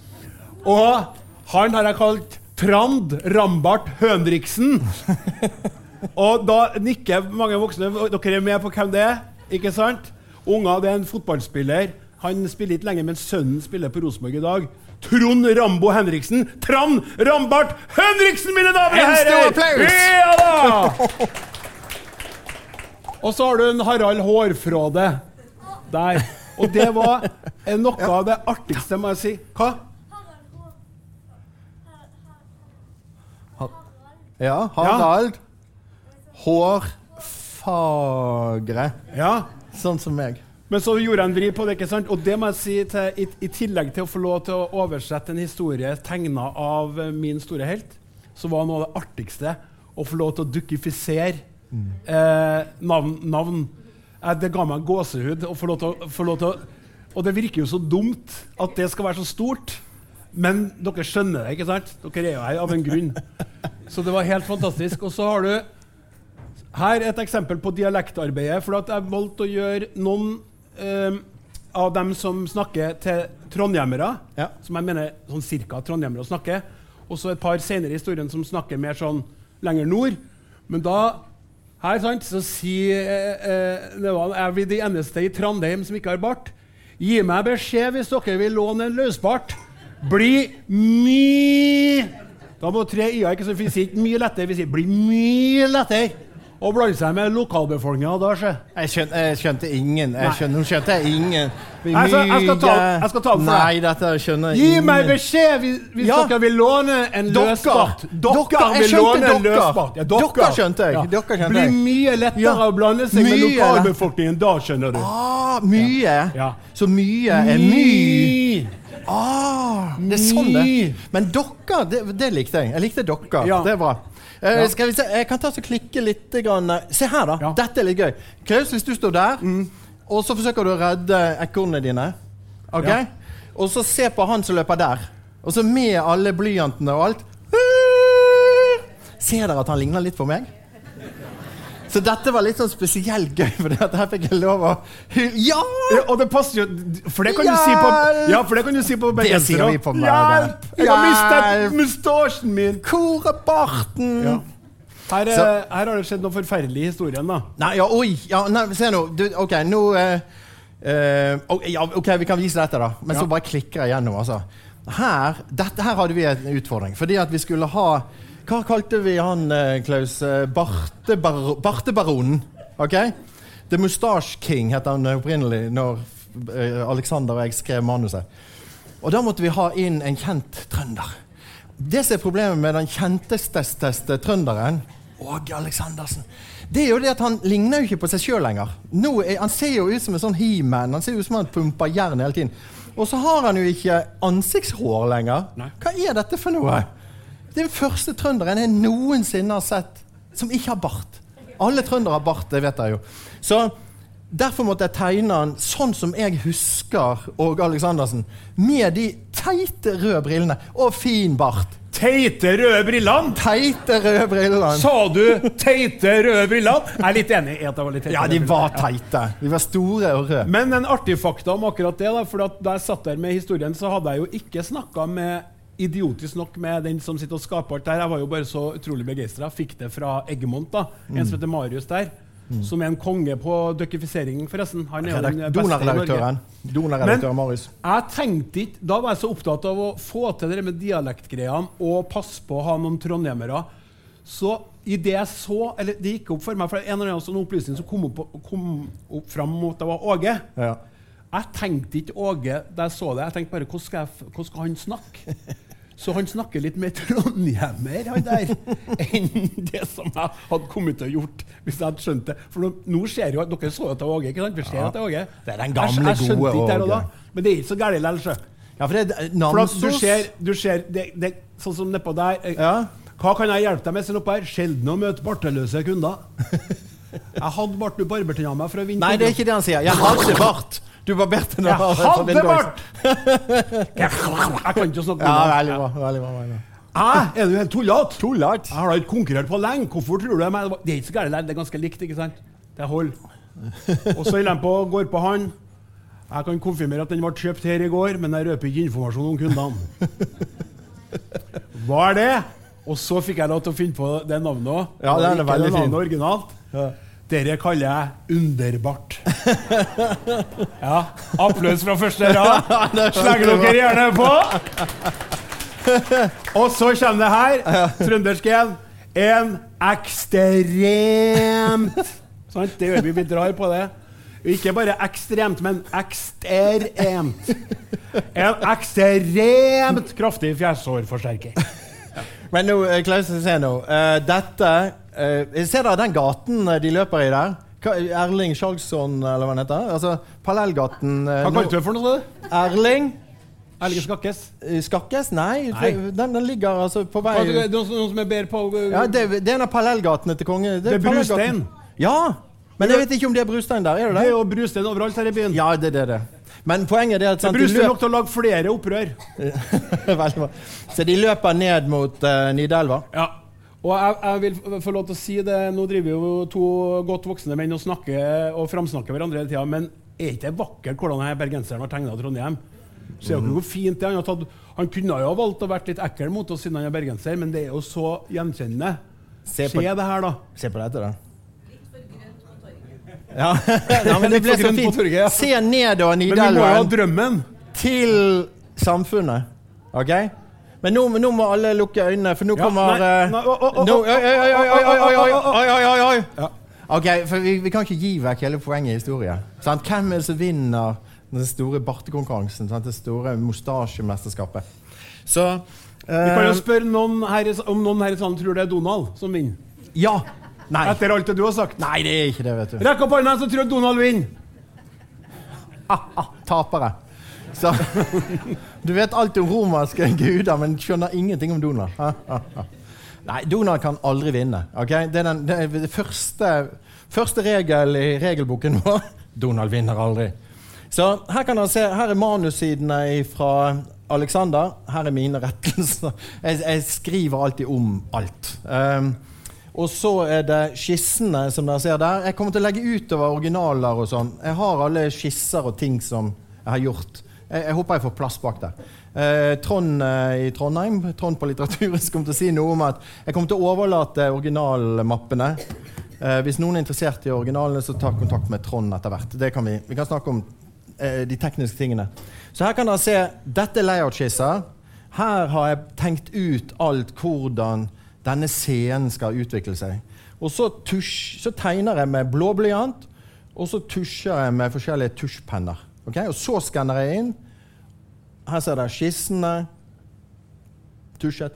Og han har jeg kalt Trand Rambart Hønriksen. Og da nikker mange voksne. Dere er med på hvem det er, ikke sant? Unga, det er en fotballspiller. Han spiller ikke lenger, men sønnen spiller på Rosenborg i dag. Trond Rambo Henriksen. Trand Rambart Hønriksen, mine damer og En herrer! stor applaus! Ja da! Og så har du en Harald Hårfråde der. Og det var noe av det artigste, må jeg si. Hva? Ja, Harald. Hårfagre. Ja. Sånn som meg. Men så gjorde jeg en vri på det, ikke sant? Og det må jeg si, til, i, i tillegg til å få lov til å oversette en historie tegnet av eh, min store helt, så var noe av det artigste å få lov til å dukkifisere mm. eh, navn. navn. Eh, det ga meg gåsehud å få lov til å, få lov til å... Og det virker jo så dumt at det skal være så stort, men dere skjønner det, ikke sant? Dere er jo her av en grunn. Så det var helt fantastisk. Og så har du her et eksempel på dialektarbeidet, for at jeg valgte å gjøre noen eh, av dem som snakker til trondhjemmere, Ja. som jeg mener sånn cirka trondhjemmere snakker, og så et par senere i historien som snakker mer sånn lenger nord. Men da, her sant, så sier eh, eh, jeg blir de eneste i Trandheim som ikke har bart. Gi meg beskjed hvis dere vil låne en løsbart. Bli mye... Da må tre i-er, ikke så vi sier ikke mye lettere, vi sier bli mye lettere. og blande seg med lokalbefolkningen da, se. Jeg skjønte, jeg skjønte ingen. Jeg skjønte, nå skjønte jeg ingen. Jeg skal, jeg skal ta jeg skal ta opp for deg. Nei, dette skjønner jeg Gi ingen. meg beskjed hvis, hvis Ja. dere vil låne en Dokker. løsbart. Dokker. Jeg vil skjønte låne en dokker. løsbart. Ja, Dokker skjønte jeg. Dokker skjønte Blir jeg. mye lettere Ja. å blande seg med Mye lokalbefolkningen da, skjønner du. Ah, mye. Ja. Så mye er mye. My. Ah, det er sånn det. My. Men dokker, det, det likte jeg. Jeg likte dokker. Ja. Det er bra. Eh, Ja. Skal vi se, jeg kan ta så klikke litt grann. Se her da, Ja. dette er litt gøy. Klaus, hvis du står der, og så forsøker du å redde ekornene dine, ok? Ja. Og så se på han som løper der. Og så med alle blyantene og alt. Ser dere at han ligner litt på meg? Så dette var litt sånn spesielt gøy, for det at her fikk jeg lov å hy- Ja! Ja, og det passer jo, for det kan du si på Ja, for det kan du si på Det sier vi på meg. Hjelp! Jeg har Hjelp! mistet mustasjen min! Hvor er barten? Ja. Her, er, Så- her har det skjedd noe forferdelig i historien, da. Nei, ja, oi, ja, nei, se nå. Du, ok, nå eh, eh, ok, ja, ok, vi kan vise dette da. Men Ja. så bare klikker jeg gjennom, altså. Her, dette, her hadde vi en utfordring. Fordi at vi skulle ha Hva kalte vi han, eh, Klaus? Eh, Bartebar Bartebaronen. Ok? The Mustache King het han opprinnelig når eh, Alexander og jeg skrev manuset. Og da måtte vi ha inn en kjent trønder. Det som er problemet med den kjenteste trønderen, Åge Aleksandersen, det er jo det at han ligner jo ikke på seg selv lenger. Nå er, han ser jo ut som en sånn he-man. Han ser jo ut som han pumper jern hele tiden. Og så har han jo ikke ansiktshår lenger. Nei. Hva er dette for noe? Det er den første trønderen jeg noensinne har sett som ikke har bart. Alle trøndere har bart, det vet jeg jo. Så derfor måtte jeg tegne han sånn som jeg husker Åge Aleksandersen, med de teite røde brillene og fin bart. Teite røde brillene! Teite røde brillene. Sa du teite røde brillene? Jeg er litt enig i at det var litt teite. Ja, de røde var briller. teite. De var store og røde. Men en artig fakta om akkurat det, da, for at da jeg satt der med historien, så hadde jeg jo ikke snakket med idiotisk nok med den som sitter og skaper alt der. Jeg var jo bare så utrolig begeistret. Fikk det fra Eggemont, da. En som heter Marius der. Som er en konge på døkifisering, forresten. Han er jo den beste i Norge. Donarredaktøren. Donarredaktøren Marius. Jeg tenkte ikke, da var jeg så opptatt av å få til det med dialektgreiene og passe på å ha noen trondhjemmere. Så i det jeg så, eller det gikk opp for meg, for en eller annen sånn opplysning som kom opp, kom opp fram mot at det var Åge. Ja. Jeg tenkte ikke Åge da jeg så det. Jeg tenkte bare, hvordan skal, jeg, hvordan skal han snakke? Så han snakker litt mer trondhjemmer, han der, enn det som jeg hadde kommet til å gjort hvis jeg hadde skjønt det. For nå, nå ser jo at dere så at det var Åge, ikke sant? Vi ser Ja. at det er Åge. Det er den Jeg- gamle, jeg skjønte gode ikke der og da, Åge. men det er ikke så gærlig likevel, sjø. Ja, for det er For at Namsos. du ser, du ser det, det, sånn som nedpå der. eh, Ja. Hva kan jeg hjelpe deg med? Sånn oppe her? Sjelden å møte barteløse kunder. Jeg hadde bart, du barbertenna meg for å vinne. Nei, det er ikke det han sier. Jeg hadde bart. Du barberte den. Jeg hadde bart! Jeg kan ikke snakke Ja, om veldig det. bra. Veldig bra. Veldig bra. Jeg, er du helt tullete? Tullart. Jeg har da ikke konkurrert på lenge. Hvorfor tror du det? Men det er ikke så gærent, det er ganske likt, ikke sant? Det holder. Og så holder jeg på, går på han. Jeg kan konfirmere at den ble kjøpt her i går, men jeg røper ikke informasjon om kundene. Hva er det? Og så fikk jeg lov til å finne på det navnet også. Ja, det er Ikke veldig det navnet fint. originalt. Ja. Dere kaller jeg underbart. Ja, applaus fra første rad. Slenger dere gjerne på. Og så kommer det her, trøndersk igjen, en ekstremt. Sånn, det gjør vi, vi drar på det. Ikke bare ekstremt, men ekstremt. En ekstremt kraftig fjæshårforsterker. Men nå, eh, Klaus, se nå. Eh, dette eh, Ser dere den gaten eh, de løper i der? Hva, Erling Skjalgsson, eller hva den heter? Altså, Parallellgaten. eh, Hva nå- kalte du det for noe? Så? Erling Erling Skakkes? eh, Skakkes? Nei, Nei. Den, den ligger altså på Hva, vei det er noen, noen som er bedre på Ja, det, det er en av parallellgatene til konge. Det er parallellgaten. Brustein. Ja, men jeg vet ikke om det er brustein der. Er det Det er det? jo brustein overalt her i byen. Ja, det er det. det. Men poenget er at Det sant, er de brustein løp, nok til å lage flere opprør. Veldig bra. Så de løper ned mot uh, Nidelva. Ja. Og jeg, jeg vil f- få lov til å si det, nå driver jo to godt voksne menn og snakker og framsnakker hverandre hele tida, men er ikke det vakkert hvordan denne bergenseren har tegnet Trondheim? Ser dere hvor fint det er? Han, har tatt, han kunne jo ha valgt å vært litt ekkel mot oss siden han er bergenser, men det er jo så gjenkjennende. Se Se på, det her, da. se på dette, da. Ja, ja, men det ble Litt for så grønt på fint. torget, ja. Se nedover Men vi må jo ha Nidelven drømmen. til samfunnet. Ok? Men nå, nå må alle lukke øynene, for nå Ja, kommer... nei, eh, nei, å, å, å, nå- å, Oi, oi, oi, oi, oi, oi, oi, oi, oi, oi, oi. Ja. Ok, for vi, vi kan ikke gi vekk hele poenget i historien. Sant? Hvem er det som vinner den store bartekonkurransen, sant? Det store mustasjemesterskapet? Så... Vi kan jo eh, spørre noen her, i- om noen her i salen tror det er Donald som vinner. ja. Nei. Etter alt det du har sagt. Nei, det er ikke det, vet du. Rekk opp hånda som tror at Donald vinner. Ah, ah, tapere. Så, du vet alt om romerske guder, men skjønner ingenting om Donald. Ah, ah, ah. Nei, Donald kan aldri vinne. Okay? Det er den det er det første, første regel i regelboken vår. Donald vinner aldri. Så her kan dere se, her er manussidene fra Alexander. Her er mine rettelser. Jeg, jeg skriver alltid om alt. Um, og så er det skissene som dere ser der. Jeg kommer til å legge utover originaler og sånn. Jeg har alle skisser og ting som jeg har gjort. Jeg, jeg håper jeg får plass bak der. Eh, Trond eh, i Trondheim, Trond på Litteraturhuset, kommer til å si noe om at jeg kommer til å overlate originalmappene. Eh, hvis noen er interessert i originalene, så ta kontakt med Trond etter hvert. Det kan vi, vi kan snakke om eh, de tekniske tingene. Så her kan dere se, dette er layout-skisser. Her har jeg tenkt ut alt hvordan denne scenen skal utvikle seg. Og så, tusj, så tegner jeg med blå blyant, og så tusjer jeg med forskjellige tusjpenner. Okay? Og så skanner jeg inn. Her ser dere skissene, tusjet,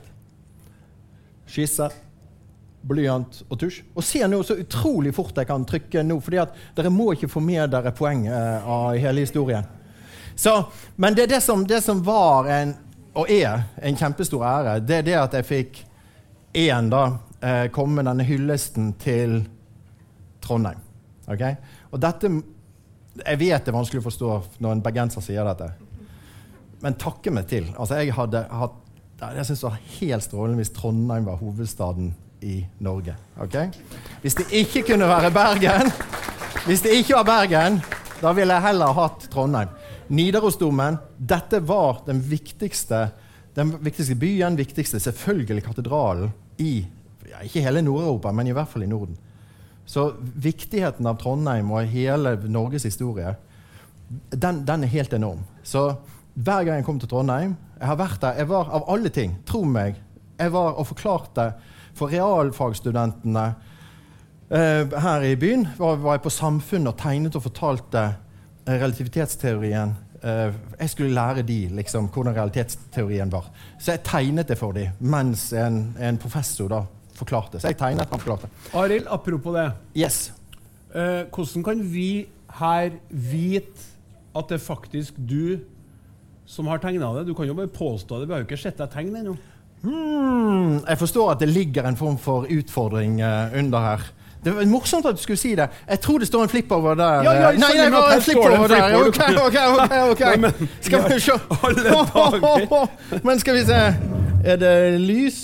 skisser, blyant og tusj. Og se nå så utrolig fort jeg kan trykke nå, fordi at dere må ikke få med dere poeng eh, av hele historien. Så, men det, det, som, det som var en, og er en kjempestor ære, det er det at jeg fikk en da, eh, komme med denne hyllesten til Trondheim. Okay? Og dette, jeg vet det er vanskelig å forstå når en bergenser sier dette, men takke meg til. Altså, jeg hadde hatt, jeg synes det var helt strålende hvis Trondheim var hovedstaden i Norge. Okay? Hvis det ikke kunne være Bergen, hvis det ikke var Bergen, da ville jeg heller hatt Trondheim. Nidarosdomen, dette var den viktigste Den viktigste byen, viktigste selvfølgelig katedralen i, ja, ikke hele Nord-Europa, men i hvert fall i Norden. Så viktigheten av Trondheim og hele Norges historie, den, den er helt enorm. Så hver gang jeg kom til Trondheim, jeg har vært der, jeg var av alle ting, tro meg, jeg var og forklarte for realfagstudentene eh, her i byen, var, var jeg på Samfunnet og tegnet og fortalte eh, relativitetsteorien. Uh, jeg skulle lære de liksom, hvordan realitetsteorien var. Så jeg tegnet det for de, mens en, en professor da forklarte. Så jeg tegnet og forklarte. Arild, apropos det. Yes. Uh, hvordan kan vi her vite at det er faktisk du som har tegnet det? Du kan jo bare påstå det, vi har jo ikke sett deg tegne ennå. Hmm, jeg forstår at det ligger en form for utfordring uh, under her. Det var morsomt at du skulle si det. Jeg tror det står en flip over der. Ja, ja, nei, nei, bare en flip over der. Ok, ok, ok. okay. Nei, skal vi se. Alle dager. Men skal vi se. Er det lys?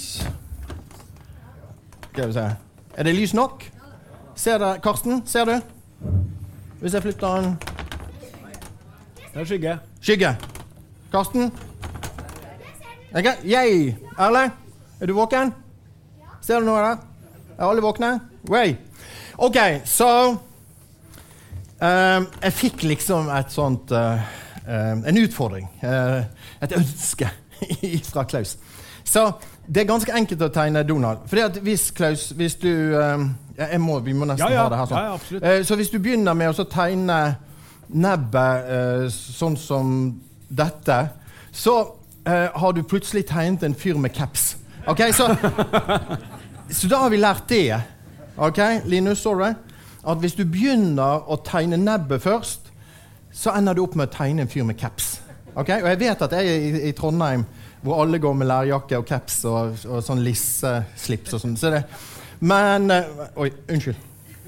Skal vi se. Er det lys nok? Ser du, Karsten? Ser du? Hvis jeg flytter den. Det er skygge. Skygge. Karsten? Ok, jeg. Erle? Er du våken? Ser du noe der? Er alle våkne? Way. Ok, så um, jeg fikk liksom et sånt uh, um, en utfordring, uh, et ønske fra Klaus. Så det er ganske enkelt å tegne Donald. Fordi at hvis Klaus, hvis du um, jeg må, vi må nesten ja, ja. ha det her sånn. Ja, ja, absolutt. Uh, så hvis du begynner med å så tegne nebbet uh, sånn som dette, så uh, har du plutselig tegnet en fyr med caps. Ok, så så da har vi lært det. Ok, Linus, så du det? At hvis du begynner å tegne nebbet først, så ender du opp med å tegne en fyr med caps. Ok, og jeg vet at jeg er i, i Trondheim, hvor alle går med lærjakke og caps og, og sånn lisseslips og sånn. Så det, men, uh, oi, unnskyld.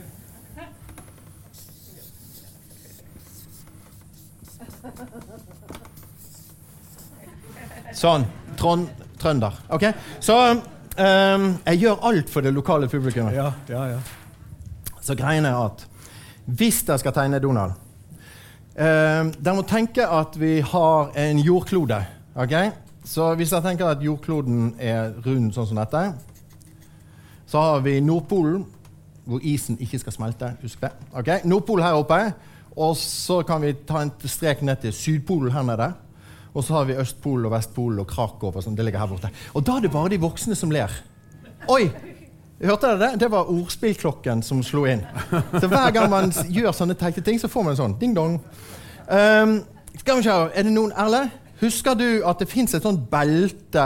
Sånn, Trond, trønder. Ok, så um, jeg gjør alt for det lokale publikummet. Ja, ja, ja. Så greien er at hvis dere skal tegne Donald, um, dere må tenke at vi har en jordklode. Ok, så hvis dere tenker at jordkloden er rund sånn som dette, så har vi Nordpolen, hvor isen ikke skal smelte. Husk det. Ok, Nordpolen her oppe, og så kan vi ta en strek ned til Sydpolen her nede. Og så har vi Østpolen og Vestpolen og Krakow og sånn, det ligger her borte. Og da er det bare de voksne som ler. Oi! Hørte dere det? Det var ordspillklokken som slo inn. Så hver gang man gjør sånne tenkte ting, så får man sånn ding-dong. Um, skal vi se, er det noen Erle? Husker du at det finnes et sånt belte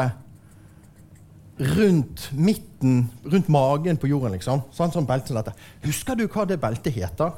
rundt midten, rundt magen på jorden, liksom? Sånn, sånn belte som dette. Husker du hva det beltet heter?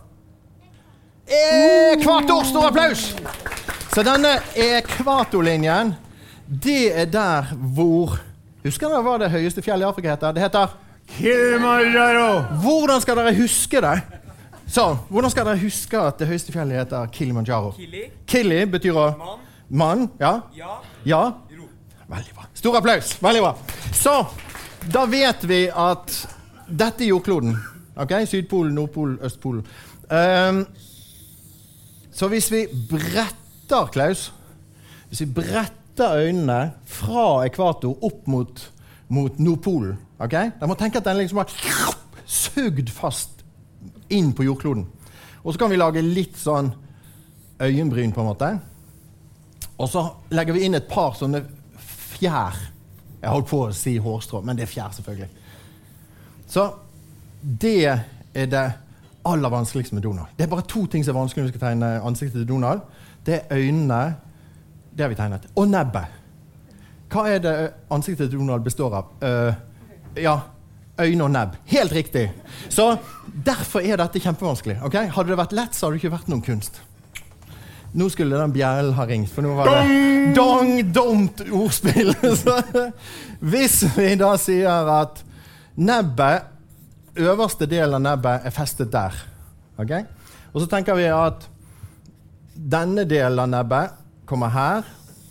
Ekvator, stor applaus! Så denne ekvatorlinjen, det er der hvor... Husker dere hva det høyeste fjellet i Afrika heter? Det heter... Kilimanjaro! Hvordan skal dere huske det? Så, hvordan skal dere huske at det høyeste fjellet heter Kilimanjaro? Kili. Kili betyr å... Mann. Mann, ja. Ja. Ja. Ro. Veldig bra. Stor applaus. Veldig bra. Så, da vet vi at dette er jordkloden. Ok? Sydpolen, Nordpolen, Østpolen. Um, så hvis vi bretter, Klaus, hvis vi bretter øynene fra ekvator opp mot, mot Nordpolen, okay? Da må tenke at den liksom har sugd fast inn på jordkloden. Og så kan vi lage litt sånn øyenbryn på en måte. Og så legger vi inn et par sånne fjær. Jeg holdt på å si hårstrå, men det er fjær selvfølgelig. Så det er det aller vanskeligste med Donald. Det er bare to ting som er vanskelig når vi skal tegne ansiktet til Donald. Det er øynene, det har vi tegnet, og nebbet. Hva er det ansiktet til Donald består av? Uh, Ja, øyne og nebb. Helt riktig. Så derfor er dette kjempevanskelig. Okay? Hadde det vært lett, så hadde det ikke vært noen kunst. Nå skulle den bjellen ha ringt, for nå var det dong, dumt ordspill. Så, hvis vi da sier at nebbet, øverste delen av nebbet er festet der. Okay? Og så tenker vi at denne delen av nebbet kommer her,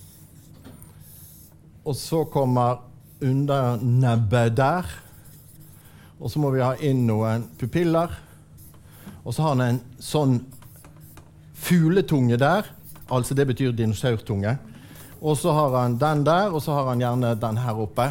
og så kommer under nebbet der, og så må vi ha inn noen pupiller, og så har han en sånn fugletunge der, altså det betyr dinosaurtunge, og så har han den der, og så har han gjerne den her oppe.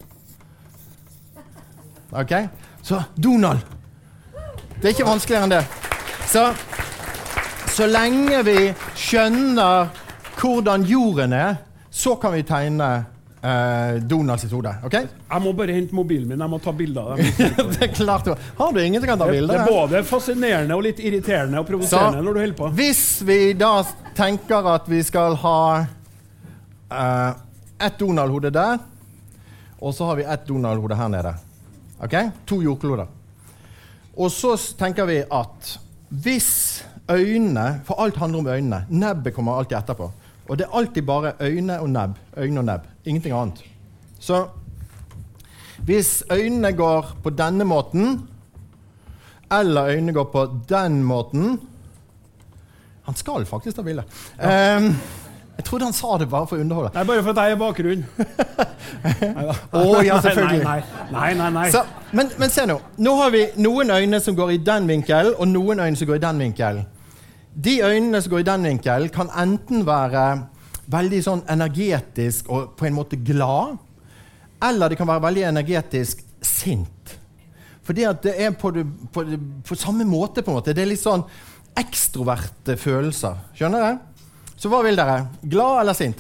Ok? Så Donald, det er ikke vanskeligere enn det. Så, så lenge vi skjønner hvordan jorden er, så kan vi tegne Uh, Donald sitt hode, ok? Jeg må bare hente mobilen min, jeg må ta bilder av dem. Det er klart. Har du ingen som kan ta bilder? Det er både fascinerende og litt irriterende og provoserende når du holder på. Hvis vi da tenker at vi skal ha uh, et Donald-hode der, og så har vi et Donald-hode her nede. Ok? To jordkloder. Og så tenker vi at hvis øynene, for alt handler om øynene, nebbet kommer alltid etterpå. Og det er alltid bare øyne og nebb, øyne og nebb, ingenting annet. Så hvis øynene går på denne måten, eller øynene går på den måten, han skal faktisk ta bildet. Ja. Um, jeg trodde han sa det bare for å underholde. Nei, bare for at jeg er bakgrunn. Å, oh, ja, selvfølgelig. Nei, nei, nei. nei. Så, men, men se nå, nå har vi noen øyne som går i den vinkel, og noen øyne som går i den vinkel. De øynene som går i den vinkel kan enten være veldig sånn energetisk og på en måte glad, eller det kan være veldig energetisk sint. Fordi at det er på, det, på, det, på samme måte på en måte. Det er litt sånn ekstroverte følelser. Skjønner dere? Så hva vil dere? Glad eller sint?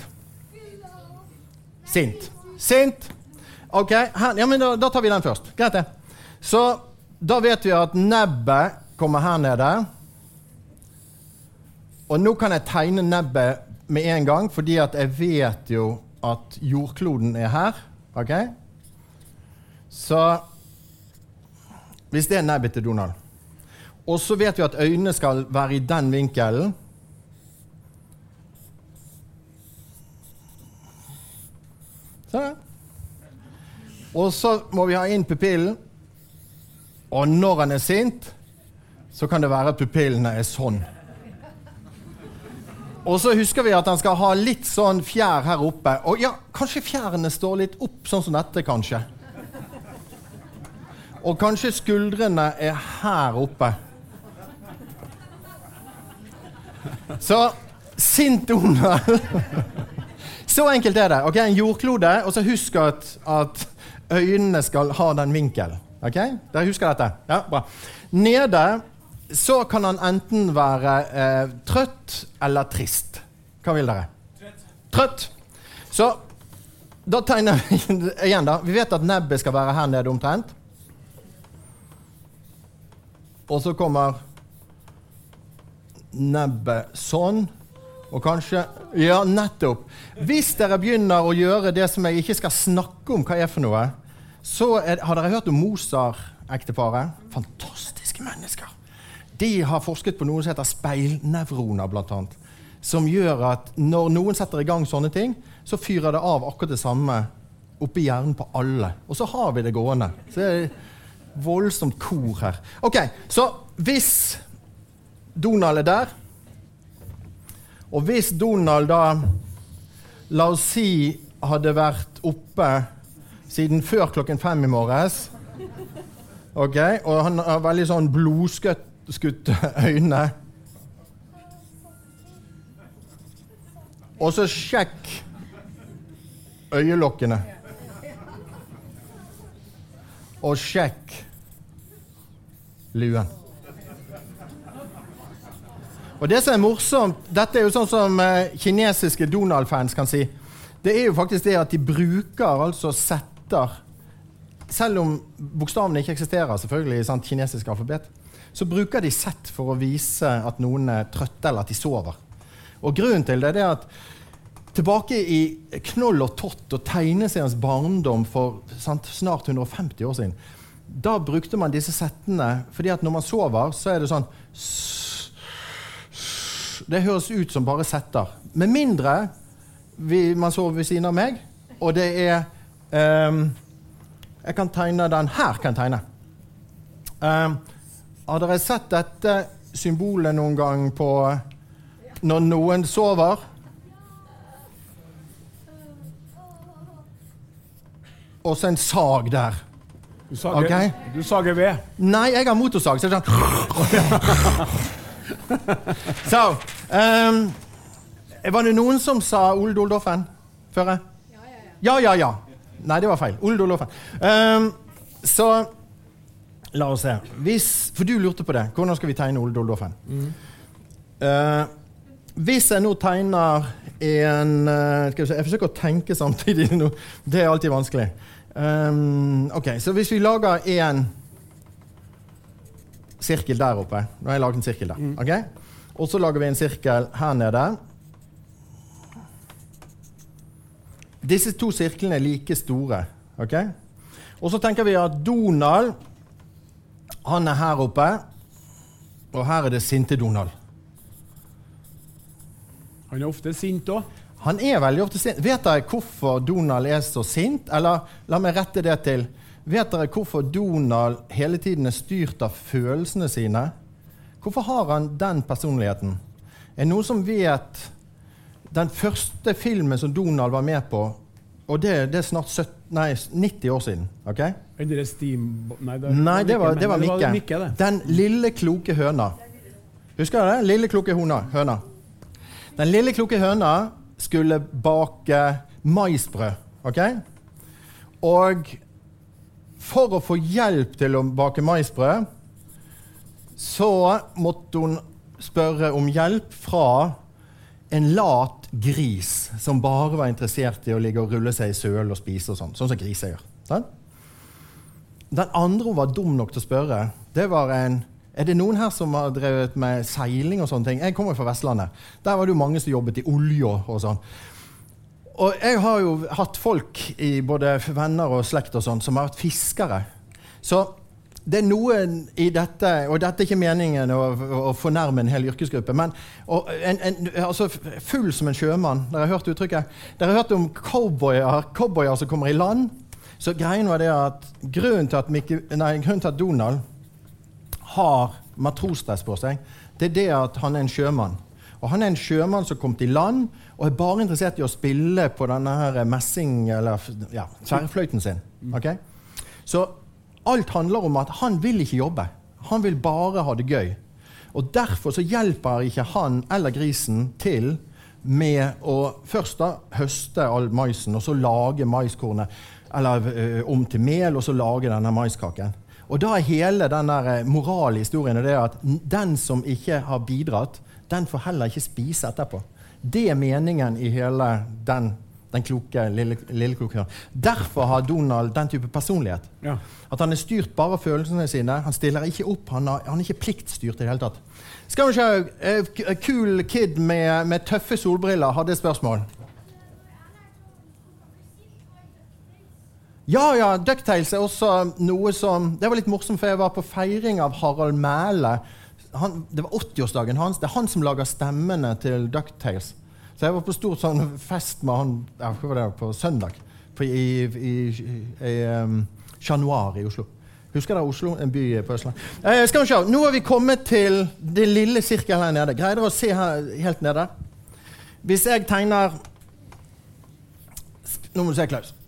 Sint. Sint. Ok, her, ja, men da, da tar vi den først. Greit det. Så da vet vi at nebbet kommer her nede. Og nå kan jeg tegne nebbet med en gang, fordi at jeg vet jo at jordkloden er her. Ok? Så hvis det er nebbet til Donald. Og så vet vi at øynene skal være i den vinkelen. Sånn. Og så må vi ha inn pupillen. Og når han er sint, så kan det være at pupillene er sånn. Og så husker vi at han skal ha litt sånn fjær her oppe. Og ja, kanskje fjærene står litt opp, sånn som dette, kanskje. Og kanskje skuldrene er her oppe. Så, sint Donald. Så enkelt er det. Ok, en jordklode, og så husk at, at øynene skal ha den vinkelen. Ok, dere husker dette? Ja, bra. Nede så kan han enten være eh, trøtt eller trist. Hva vil dere? Trøtt. Trøtt. Så da tegner vi igjen da. Vi vet at nebbet skal være her nede omtrent. Og så kommer nebbet sånn. Og kanskje, ja, nettopp. Hvis dere begynner å gjøre det som jeg ikke skal snakke om hva er for noe, så er, har dere hørt om Mozart-ekteparet? Fantastiske mennesker. De har forsket på noe som heter speilnevroner, blant annet, som gjør at når noen setter i gang sånne ting, så fyrer det av akkurat det samme oppe i hjernen på alle. Og så har vi det gående. Så det er voldsomt kor her. Ok, så hvis Donald er der, og hvis Donald da, la oss si, hadde vært oppe siden før klokken fem i morges, ok, og han har veldig sånn blodskutte øyne, og så sjekk øyelokkene, og sjekk luen. Og det som er morsomt, dette er jo sånn som uh, kinesiske Donald-fans kan si, det er jo faktisk det at de bruker altså setter, selv om bokstavene ikke eksisterer selvfølgelig i sant, kinesisk alfabet, så bruker de sett for å vise at noen er trøtte eller at de sover. Og grunnen til det er det at tilbake i Knoll og Tott og tegneseriens barndom for sant, snart hundre og femti år siden, da brukte man disse settene, fordi at når man sover så er det sånn det høres ut som bare setter. Med mindre vi, man sover ved siden av meg, og det er um, jeg kan tegne den her, kan jeg tegne. Um, har dere sett dette symbolet noen gang på når noen sover? Og så en sag der. Du sager, okay? du sager ved. Nei, jeg har motorsag, så det er sånn Så, um, var det noen som sa Ole Doldoffen før? Ja, ja, ja. Ja, ja, ja. Nei, det var feil. Ole Doldoffen. Um, så, la oss se. Hvis, for du lurte på det. Hvordan skal vi tegne Ole Doldoffen? Mm. Uh, hvis jeg nå tegner en... Uh, skal vi se, jeg forsøker å tenke samtidig nå. Det er alltid vanskelig. Um, ok, så hvis vi lager en... sirkel der oppe. Nå har jeg laget en sirkel der. Mm. Okay? Og så lager vi en sirkel her nede. Disse to sirklene er like store. Okay? Og så tenker vi at Donald, han er her oppe, og her er det sinte Donald. Han er ofte sint også. Han er veldig ofte sint. Vet dere hvorfor Donald er så sint? Eller la meg rette det til. Vet dere hvorfor Donald hele tiden er styrt av følelsene sine? Hvorfor har han den personligheten? Er det noen som vet den første filmen som Donald var med på, og det, det er snart sytti, nei, nitti år siden, ok? Er det Steam... Nei, det, nei, det var, det var det Mikke. var Mikke det. Den lille kloke høna. Husker du det? Lille kloke høna. høna. Den lille kloke høna skulle bake maisbrød, ok? Og for å få hjelp til å bake maisbrød, så måtte hun spørre om hjelp fra en lat gris som bare var interessert i å ligge og rulle seg i søl og spise og sånn, sånn som griser gjør. Sånn? Den andre hun var dum nok til å spørre, det var en... Er det noen her som har drevet med seiling og sånne ting? Jeg kommer fra Vestlandet. Der var det jo mange som jobbet i olje og sånn. Og jeg har jo hatt folk i både venner og slekt og sånn som har vært fiskere. Så det er noen i dette, og dette er ikke meningen å, å fornærme en hel yrkesgruppe, men og en, en, altså full som en sjømann, dere har hørt uttrykket, dere har hørt om cowboyer, cowboyer som kommer i land, så greien var det at grunnen til at, Mikke, nei, grunnen til at Donald har matrosdress på seg, det er det at han er en sjømann. Og han er en sjømann som kom til land, og er bare interessert i å spille på denne her messing, eller ja, tverrfløyten sin. Okay? Så alt handler om at han vil ikke jobbe. Han vil bare ha det gøy. Og derfor så hjelper ikke han eller grisen til med å først da høste all maisen, og så lage maiskornet, eller ø, om til mel, og så lage denne maiskaken. Og da er hele denne moralhistorien det at den som ikke har bidratt, den får heller ikke spise etterpå. Det er meningen i hele den, den kloke, lille, lille kloke. Derfor har Donald den type personlighet. Ja. At han er styrt bare av følelsene sine. Han stiller ikke opp, han, har, han er ikke pliktstyrt i det hele tatt. Skal vi se, uh, kul kid med, med tøffe solbriller hadde et spørsmål. Ja, ja, DuckTales er også noe som... Det var litt morsomt, for jeg var på feiring av Harald Mæhle. Han, det var åtti-årsdagen hans. Det er han som lager stemmene til DuckTales. Så jeg var på stort sånn fest med han, ja, hva var det, på søndag, på, i, i, i, i um, Januar i Oslo. Husker dere Oslo, en by på Østland? Eh, skal vi se, nå har vi kommet til det lille sirkelen her nede. Greier dere å se her, helt nede? Hvis jeg tegner... Nå må du se, Klaus.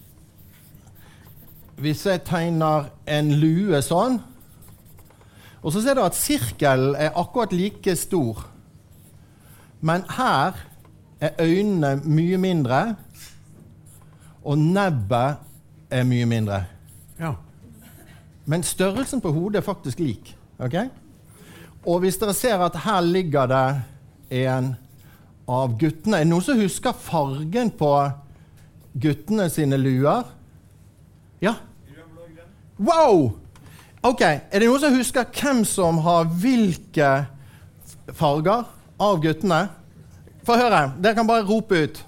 Hvis jeg tegner en lue sånn, og så ser du at sirkelen er akkurat like stor, men her er øynene mye mindre, og nebbet er mye mindre. Ja. Men størrelsen på hodet er faktisk lik. Okay? Og hvis dere ser at her ligger det en av guttene, er det noen som husker fargen på guttene sine luer? Ja. Wow! Ok, er det noen som husker hvem som har hvilke farger av guttene? Få høre, dere kan bare rope ut.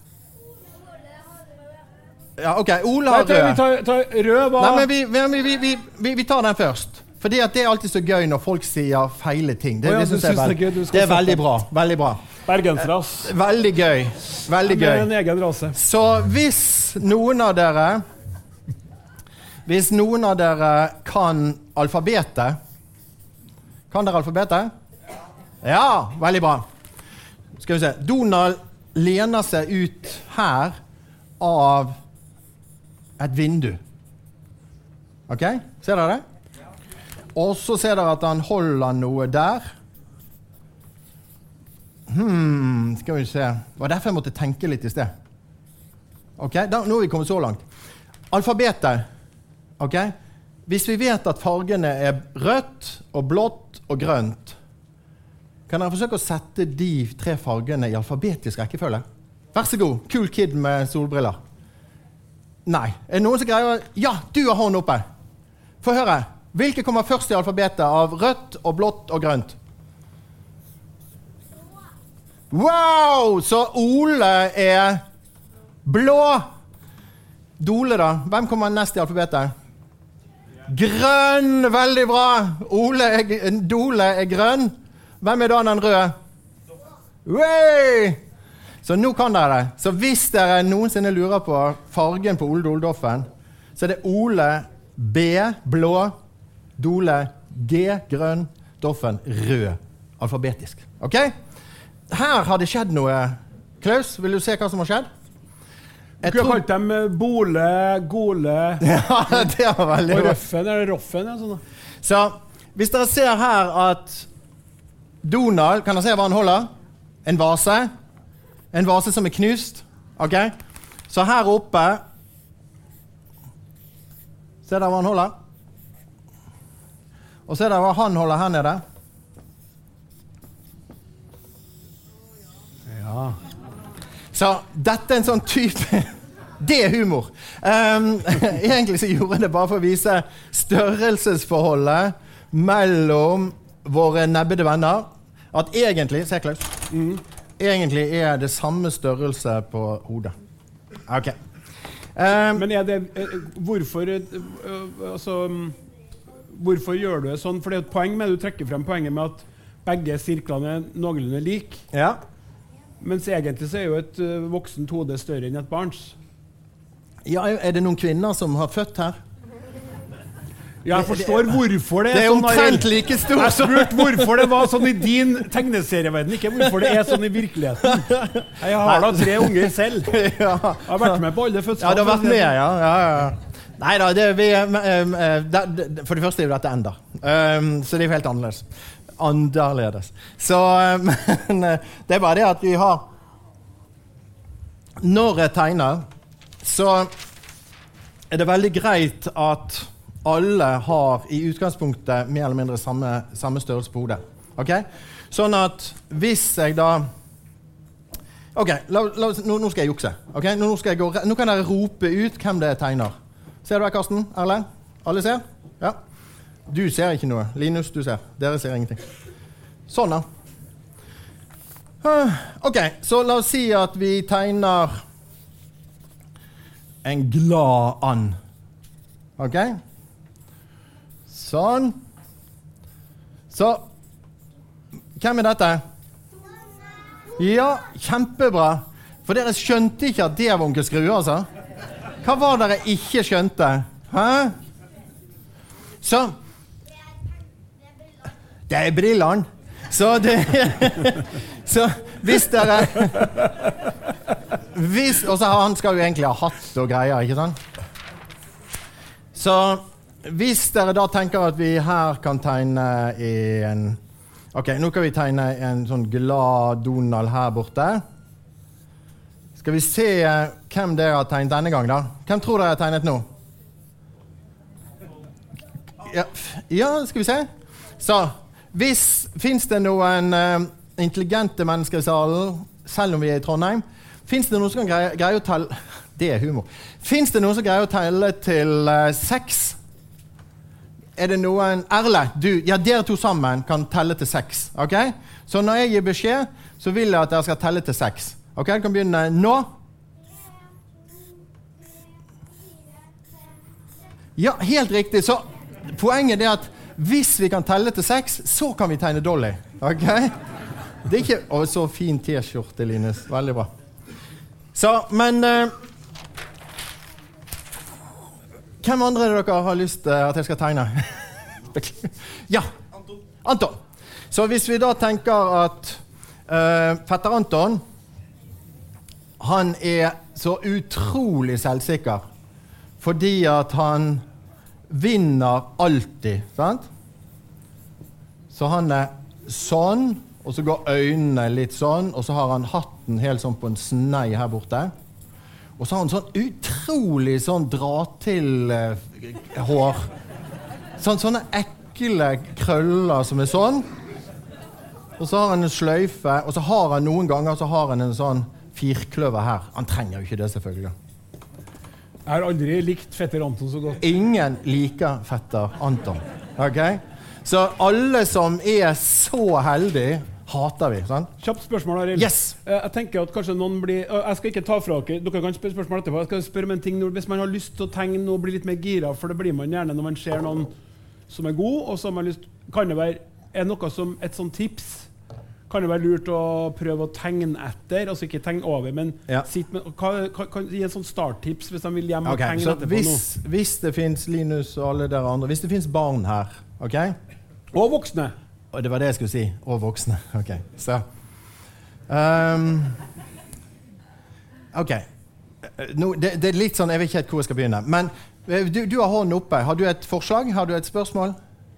Ja, ok, Ole har rød. Vi tar, tar rød, hva? Nei, men vi, vi, vi, vi, vi, vi tar den først. Fordi at det er alltid så gøy når folk sier feile ting. Det, oh, ja, det, synes jeg er, veld... det, det er veldig bra, veldig bra. Bergensras. Eh, veldig gøy, veldig gøy. Med en egen rase. Så hvis noen av dere... Hvis noen av dere kan alfabetet... Kan dere alfabetet? Ja, veldig bra. Skal vi se. Donald lener seg ut her av et vindu. Ok? Ser dere det? Og så ser dere at han holder noe der. Hmm, skal vi se. Det var derfor jeg måtte tenke litt i sted. Ok, da, nå er vi kommet så langt. Alfabetet. Ok? Hvis vi vet at fargene er rødt og blått og grønt, kan dere forsøke å sette de tre fargene i alfabetisk rekkefølge? Vær så god, kul kid med solbriller. Nei. Er det noen som greier? Ja, du har hånden oppe. Få høre. Hvilke kommer først i alfabetet av rødt og blått og grønt? Wow! Så Ole er blå. Dole da. Hvem kommer nest i alfabetet? Grønn! Veldig bra! Ole er, Dole er grønn. Hvem er da den røde? Wey! Så nå kan dere det. Så hvis dere noensinne lurer på fargen på Ole Dole-Doffen, så er det Ole B, blå, Dole G, grønn, Doffen rød. Alfabetisk. Ok? Her har det skjedd noe. Klaus, vil du se hva som har skjedd? Jeg tror... kalt dem Bole, Gole... Ja, det var veldig og bra. Røffen, er det Roffen? Ja, sånn. Så, hvis dere ser her at Donald, kan dere se hva han holder? En vase. En vase som er knust. Ok? Så her oppe, ser dere hva han holder? Og ser dere hva han holder her nede? Ja. Så dette er en sånn type... Det er humor. Um, egentlig så gjorde jeg det bare for å vise størrelsesforholdet mellom våre nebbede venner. At egentlig, se Klaus, mm. egentlig er det samme størrelse på hodet. Ok. Um, Men er det... Hvorfor... Altså... Hvorfor gjør du det sånn? For det er et poeng med, du trekker frem poenget med at begge sirklene er noenlunde like. Ja. Mens egentlig så er jo et uh, voksent hode større enn et barns. Ja, er det noen kvinner som har født her? Jeg forstår hvorfor det er, det er sånn. Det er omtrent like stort. Jeg spurte hvorfor det var sånn i din tegneserieverden, ikke hvorfor det er sånn i virkeligheten. Jeg har da tre unger selv. Ja. Jeg har vært med på alle fødsler. Ja, du har vært med, ja. ja, ja. Neida, det, vi, um, det, det, for det første er jo dette enda. Um, så det er jo helt annerledes. Annerledes. Så um, det er bare det at vi har... Når jeg tegner, så er det veldig greit at alle har i utgangspunktet mer eller mindre samme, samme størrelse på hodet. Okay? Sånn at hvis jeg da Ok, la, la, nå, nå skal jeg jukse. Okay? Nå, skal jeg gå, nå kan dere rope ut hvem det tegner. Ser du her, Karsten? Erle? Alle ser? Ja. Du ser ikke noe. Linus, du ser. Dere ser ingenting. Sånn da. Ok, så la oss si at vi tegner en glad and. Ok? Sånn. Så, hvem er dette? Ja, kjempebra. For dere skjønte ikke at det var onkel Skrue, altså. Hva var dere ikke skjønte? Hæ? Så, det er brillene. Så det Så hvis dere hvis, og så han skal jo egentlig ha hatt og greier, ikke sant? Så hvis dere da tenker at vi her kan tegne en ok, nå kan vi tegne en sånn glad Donald her borte. Skal vi se hvem dere har tegnet denne gang da? Hvem tror dere har tegnet nå? Ja, ja skal vi se. Så hvis, finnes det noen uh, intelligente mennesker i salen, selv om vi er i Trondheim, finnes det noen som kan greie, greie å telle, det er humor, finnes det noen som greier å telle til uh, seks? Er det noen, Erle, du, ja, dere to sammen kan telle til seks, ok? Så når jeg gir beskjed, så vil jeg at dere skal telle til seks. Ok, dere kan begynne nå. Ja, helt riktig, så poenget er at hvis vi kan telle til seks, så kan vi tegne Dolly. Ok? Det er ikke... Å, så fin t-skjorte, Linus. Veldig bra. Så, men... Uh, hvem andre dere har lyst uh, at jeg skal tegne? Ja, Anton. Anton. Så hvis vi da tenker at uh, fetter Anton, han er så utrolig selvsikker, fordi at han vinner alltid, sant? Så han er sånn, og så går øynene litt sånn, og så har han hatten helt sånn på en snei her borte. Og så har han sånn utrolig sånn dra til uh, hår. Sånn, sånne ekle krøller som er sånn. Og så har han en sløyfe, og så har han noen ganger så har han en sånn firkløver her. Han trenger jo ikke det selvfølgelig. Jeg har aldri likt fetter Anton så godt. Ingen liker fetter Anton. Ok? Så alle som er så heldige, hater vi. Sant? Kjapt spørsmål, Arild. Yes! Jeg tenker at kanskje noen blir... Jeg skal ikke ta fra dere. Dere kan spørre spørsmål etterpå. Jeg skal spørre om en ting. Hvis man har lyst til å tegne og bli litt mer gira, for det blir man gjerne når man ser noen som er god, og så har man lyst... Kan det være... Er noe som et sånt tips? Kan det være lurt å prøve å tegne etter, altså ikke tegne over, men ja. sitt med, kan, kan, kan gi en sånn starttips hvis de vil hjem og okay, tegne etterpå hvis, nå? Hvis det finnes Linus og alle dere andre, hvis det finnes barn her, ok? Og voksne. Og det var det jeg skulle si, og voksne, ok. Så. Um, ok. Nå, det, det er litt sånn, jeg vet ikke helt hvor jeg skal begynne, men du, du har hånden oppe. Har du et forslag? Har du et spørsmål?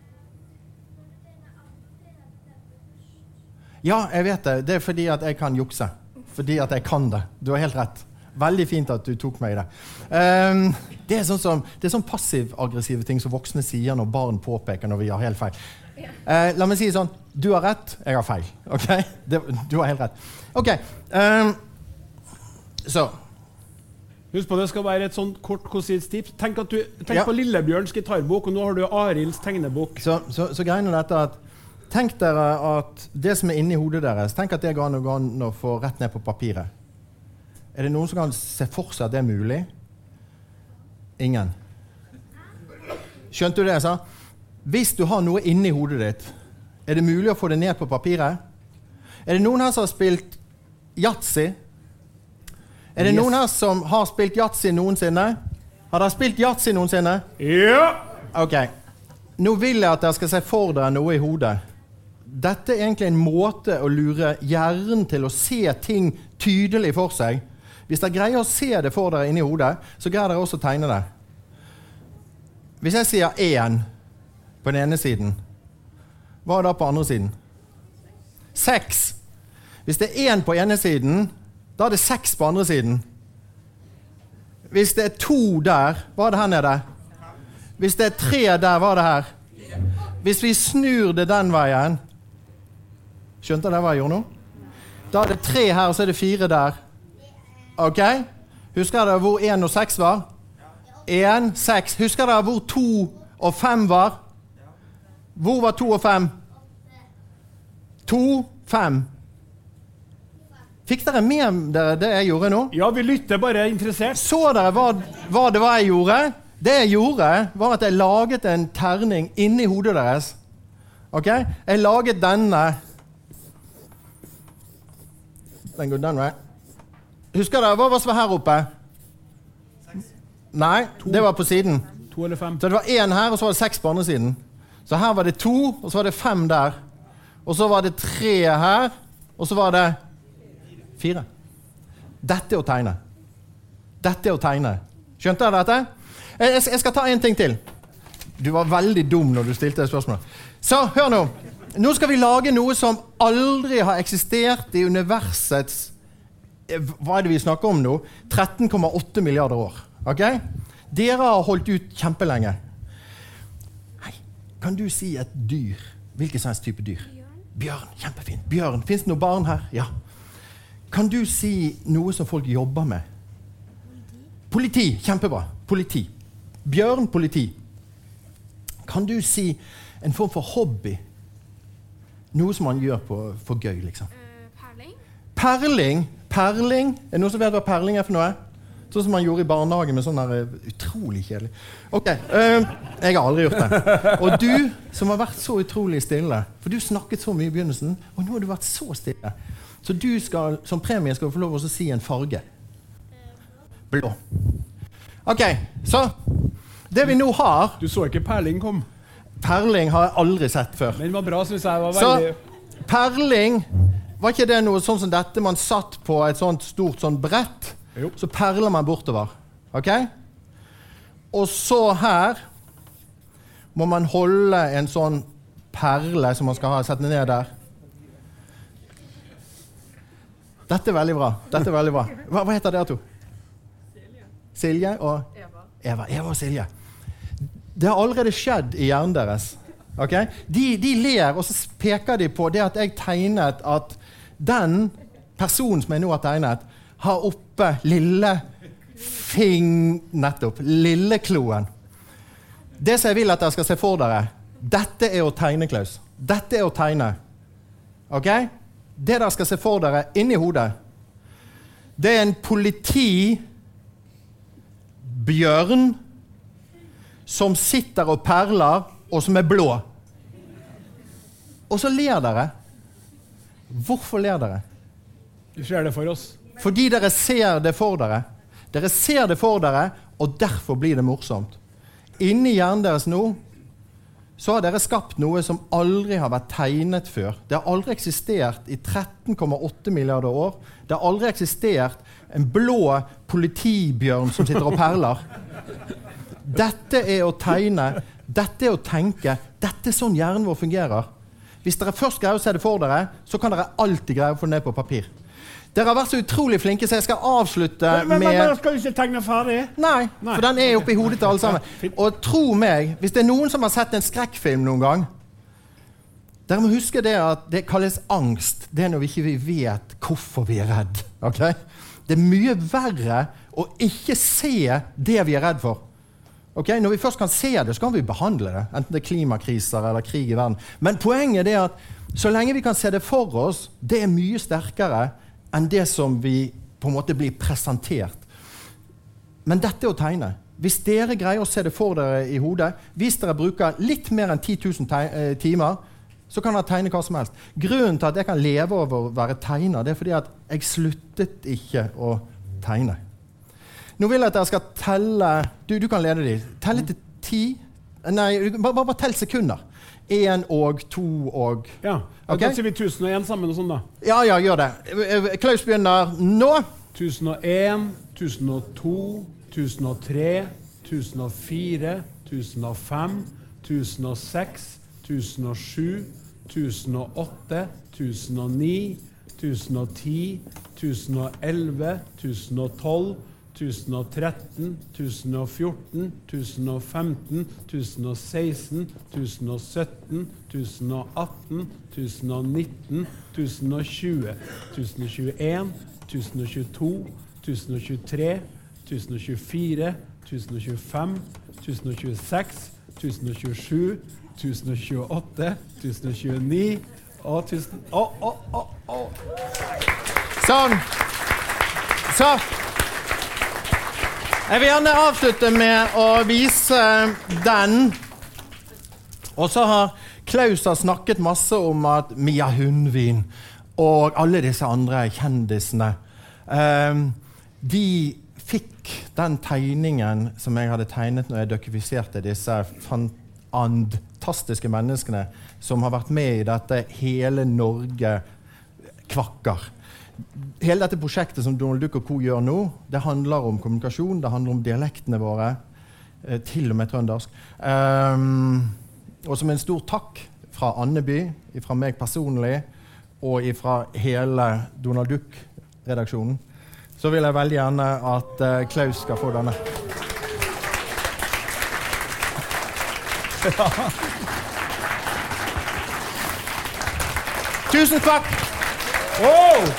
Ja, jeg vet det. Det er fordi at jeg kan jukse. Fordi at jeg kan det. Du har helt rett. Veldig fint at du tok meg i det. Um, det er sånn som, det er sånn passiv-aggressive ting som voksne sier når barn påpeker når vi har helt feil. Uh, la meg si sånn, du har rett, jeg har feil. Ok? Det, du har helt rett. Ok. Um, så. Husk på, det skal være et sånt kort, konsist tips. Tenk, at du, tenk ja. på Lillebjørns gitarbok, og nå har du Arilds tegnebok. Så, så, så greien er dette at tenk dere at det som er inne i hodet deres, tenk at det går an å gå an å få rett ned på papiret. Er det noen som kan se for seg at det er mulig? Ingen. Skjønte du det jeg sa? Hvis du har noe inne i hodet ditt, er det mulig å få det ned på papiret? Er det noen her som har spilt Yatzy? Er det yes. noen her som har spilt Yatzy noensinne? Har dere spilt Yatzy noensinne? Ja! Ok. Nå vil jeg at dere skal se for dere noe i hodet. Dette er egentlig en måte å lure hjernen til å se ting tydelig for seg. Hvis dere greier å se det for dere inni hodet, så greier dere også å tegne det. Hvis jeg sier én på den ene siden, hva er da på andre siden? Seks. Hvis det er én på ene siden, da er det seks på andre siden. Hvis det er to der, hva er det her nede? Hvis det er tre der, hva er det her? Hvis vi snur det den veien, skjønte dere hva jeg gjorde nå? Da er det tre her, og så er det fire der. Ok? Husker dere hvor én og seks var? én, seks. Husker dere hvor to og fem var? Hvor var to og fem? to, fem. Fikk dere med dere det jeg gjorde nå? Ja, vi lytter bare interessert. Så dere hva, hva det var jeg gjorde? Det jeg gjorde, var at jeg laget en terning inni hodet deres. Ok? Jeg laget denne. Den går den vei. Husker dere, hva var det som var her oppe? Nei, det var på siden. To eller fem. Så det var én her, og så var det seks på andre siden. Så her var det to, og så var det fem der. Og så var det tre her, og så var det fire. Dette er å tegne. Dette er å tegne. Skjønte dere dette? Jeg, jeg skal ta en ting til. Du var veldig dum når du stilte det spørsmålet. Så, hør nå. Nå skal vi lage noe som aldri har eksistert i universets, hva er det vi snakker om nå? tretten komma åtte milliarder år. Ok? Dere har holdt ut kjempelenge. Hei, kan du si et dyr? Hvilken slags type dyr? Bjørn, kjempefint. Bjørn, finnes det noen barn her? Ja. Kan du si noe som folk jobber med? Politi, kjempebra. Politi. Bjørn, politi. Kan du si en form for hobby? Noe som man gjør på, for gøy, liksom. Uh, perling. Perling. Perling. Er det noen som vet hva perling er for noe? Sånn som man gjorde i barnehagen med sånn der uh, utrolig kjedelig. Ok, uh, jeg har aldri gjort det. Og du, som har vært så utrolig stille, for du snakket så mye i begynnelsen, og nå har du vært så stille. Så du skal, som premie skal du få lov å si en farge. Blå. Ok, så det vi nå har... Du så ikke perling kom. Perling har jeg aldri sett før. Den var bra, synes jeg. Var så veldig... perling, var ikke det noe sånn som dette man satt på et sånt stort sånn brett? Jo. Så perler man bortover. Ok? Og så her må man holde en sånn perle som man skal ha, sette ned der. Dette er veldig bra. Dette er veldig bra. Hva, hva heter dere to? Silje. Silje og Eva. Eva, Eva og Silje. Det har allerede skjedd i hjernen deres. Okay? De, de ler, og så peker de på det at jeg tegnet at den personen som jeg nå har tegnet, har oppe lille fing... Nettopp. Lillekloen. Det som jeg vil at dere skal se for dere, dette er å tegne, Klaus. Dette er å tegne. Ok? Det dere skal se for dere inni hodet, det er en politibjørn som sitter og perler, og som er blå. Og så ler dere. Hvorfor ler dere? Vi ser det for oss. Fordi dere ser det for dere. Dere ser det for dere, og derfor blir det morsomt. Inni hjernen deres nå, så har dere skapt noe som aldri har vært tegnet før. Det har aldri eksistert i tretten komma åtte milliarder år. Det har aldri eksistert en blå politibjørn som sitter og perler. Dette er å tegne, dette er å tenke, dette er sånn hjernen vår fungerer. Hvis dere først greier å se det for dere, så kan dere alltid greie å få det ned på papir. Dere har vært så utrolig flinke, så jeg skal avslutte men, men, med... Men skal du ikke tegne ferdig? Nei, Nei, for den er oppe i hodet til alle sammen. Og tro meg, hvis det er noen som har sett en skrekkfilm noen gang, dere må huske det at det kalles angst. Det er når vi ikke vet hvorfor vi er redd. Okay? Det er mye verre å ikke se det vi er redd for. Okay? Når vi først kan se det, så kan vi behandle det. Enten det er klimakriser eller krig i verden. Men poenget er at så lenge vi kan se det for oss, det er mye sterkere enn det som vi på en måte blir presentert. Men dette er å tegne. Hvis dere greier å se det for dere i hodet, hvis dere bruker litt mer enn ti tusen timer, så kan dere tegne hva som helst. Grunnen til at jeg kan leve over å være tegner, det er fordi at jeg sluttet ikke å tegne. Nå vil jeg at dere skal telle, du, du kan lede de, telle til ti, nei, bare, bare tell sekunder. En og to og... Ja, okay? Da sier vi tusen og en sammen og sånn da. Ja, ja, gjør det. Klaus begynner nå. Tusen og en, tusen og to, tusen og tre, tusen og fire, tusen og fem, tusen og seks, tusen og sju, tusen og åtte, tusen og ni, tusen og ti, tusen og elleve, tusen og tolv, tusen og tretten, tusen og fjorten, tusen og femten, tusen og seksten, tusen og sytten, tusen og atten, tusen og nitten, tusen og tjue, tusen og tjueen, tusen og tjueto, tusen og tjuetre, tusen og tjuefire, tusen og tjuefem, tusen og tjueseks, tusen og tjuesju, tusen og tjueåtte, tusen og tjueni og tusen... Å, å, å, å! Sånn. Så. Jeg vil gjerne avslutte med å vise den. Og så har Klaus har snakket masse om at Mia Hundvin og alle disse andre kjendisene, um, de fikk den tegningen som jeg hadde tegnet når jeg dokifiserte disse fantastiske menneskene som har vært med i dette Hele Norge kvakker. Hele dette prosjektet som Donald Duck og Co gjør nå, det handler om kommunikasjon, det handler om dialektene våre, eh, til og med trøndersk. Um, og som en stor takk fra Andeby, fra meg personlig, og fra hele Donald Duck-redaksjonen, så vil jeg veldig gjerne at uh, Klaus skal få denne. Tusen takk! Wow!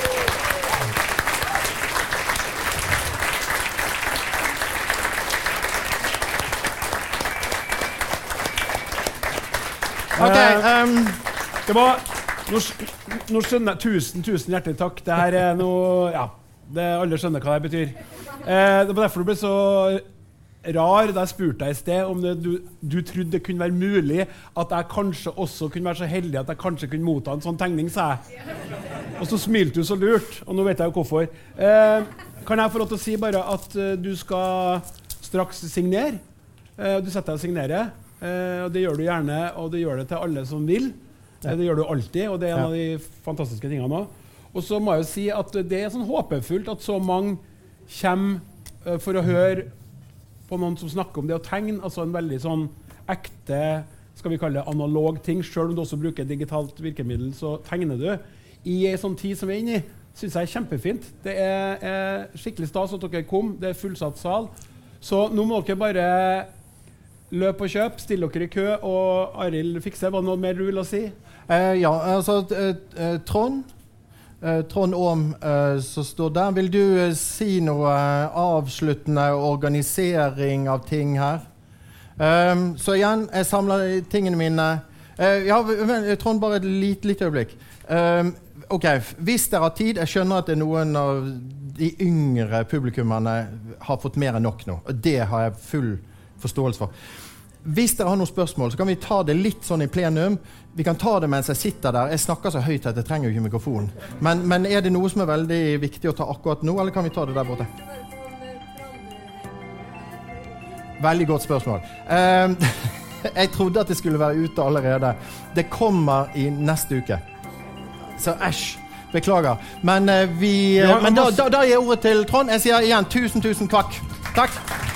Ok, um, det var, nå, nå skjønner jeg, tusen, tusen hjertelig takk. Det her er noe, ja, det, alle skjønner hva det betyr. Eh, det var derfor du ble så rar da jeg spurte deg i sted om det, du, du trodde det kunne være mulig at jeg kanskje også kunne være så heldig at jeg kanskje kunne motta en sånn tegning, sa jeg. Og så smilte du så lurt, og nå vet jeg jo hvorfor. Eh, kan jeg få lov til å si bare at uh, du skal straks signere? Eh, du setter deg og signerer. Uh, og det gjør du gjerne, og det gjør det til alle som vil. Ja. Det gjør du alltid, og det er en ja. av de fantastiske tingene nå. Og så må jeg jo si at det er sånn håpefullt at så mange kommer uh, for å høre på noen som snakker om det å tegne, altså en veldig sånn ekte, skal vi kalle det analog ting. Selv om du også bruker digitalt virkemiddel, så tegner du. I en sånn tid som vi er inne i, synes jeg er kjempefint. Det er, er skikkelig stas at dere kom, det er fullsatt sal. Så nå må dere bare løp og kjøp, still dere i kø, og Arild fikser. Var det noe mer du ville si? Eh, ja, altså eh, Trond, eh, Trond Aam eh, som står der. Vil du eh, si noe avsluttende organisering av ting her? Um, så igjen, jeg samler tingene mine. Eh, ja, men, Trond, bare et lite, lite øyeblikk. Um, ok, hvis dere har tid, jeg skjønner at det er noen av de yngre publikummerne har fått mer enn nok nå, og det har jeg full forståelse for. Hvis dere har noen spørsmål, så kan vi ta det litt sånn i plenum. Vi kan ta det mens jeg sitter der. Jeg snakker så høyt at jeg trenger jo ikke mikrofon. Men, men er det noe som er veldig viktig å ta akkurat nå, eller kan vi ta det der borte? Veldig godt spørsmål. Um, jeg trodde at det skulle være ute allerede. Det kommer i neste uke. Så æsj. Beklager. Men, uh, vi, uh, men da, da, da gir jeg ordet til Trond. Jeg sier igjen tusen, tusen kvakk. Takk.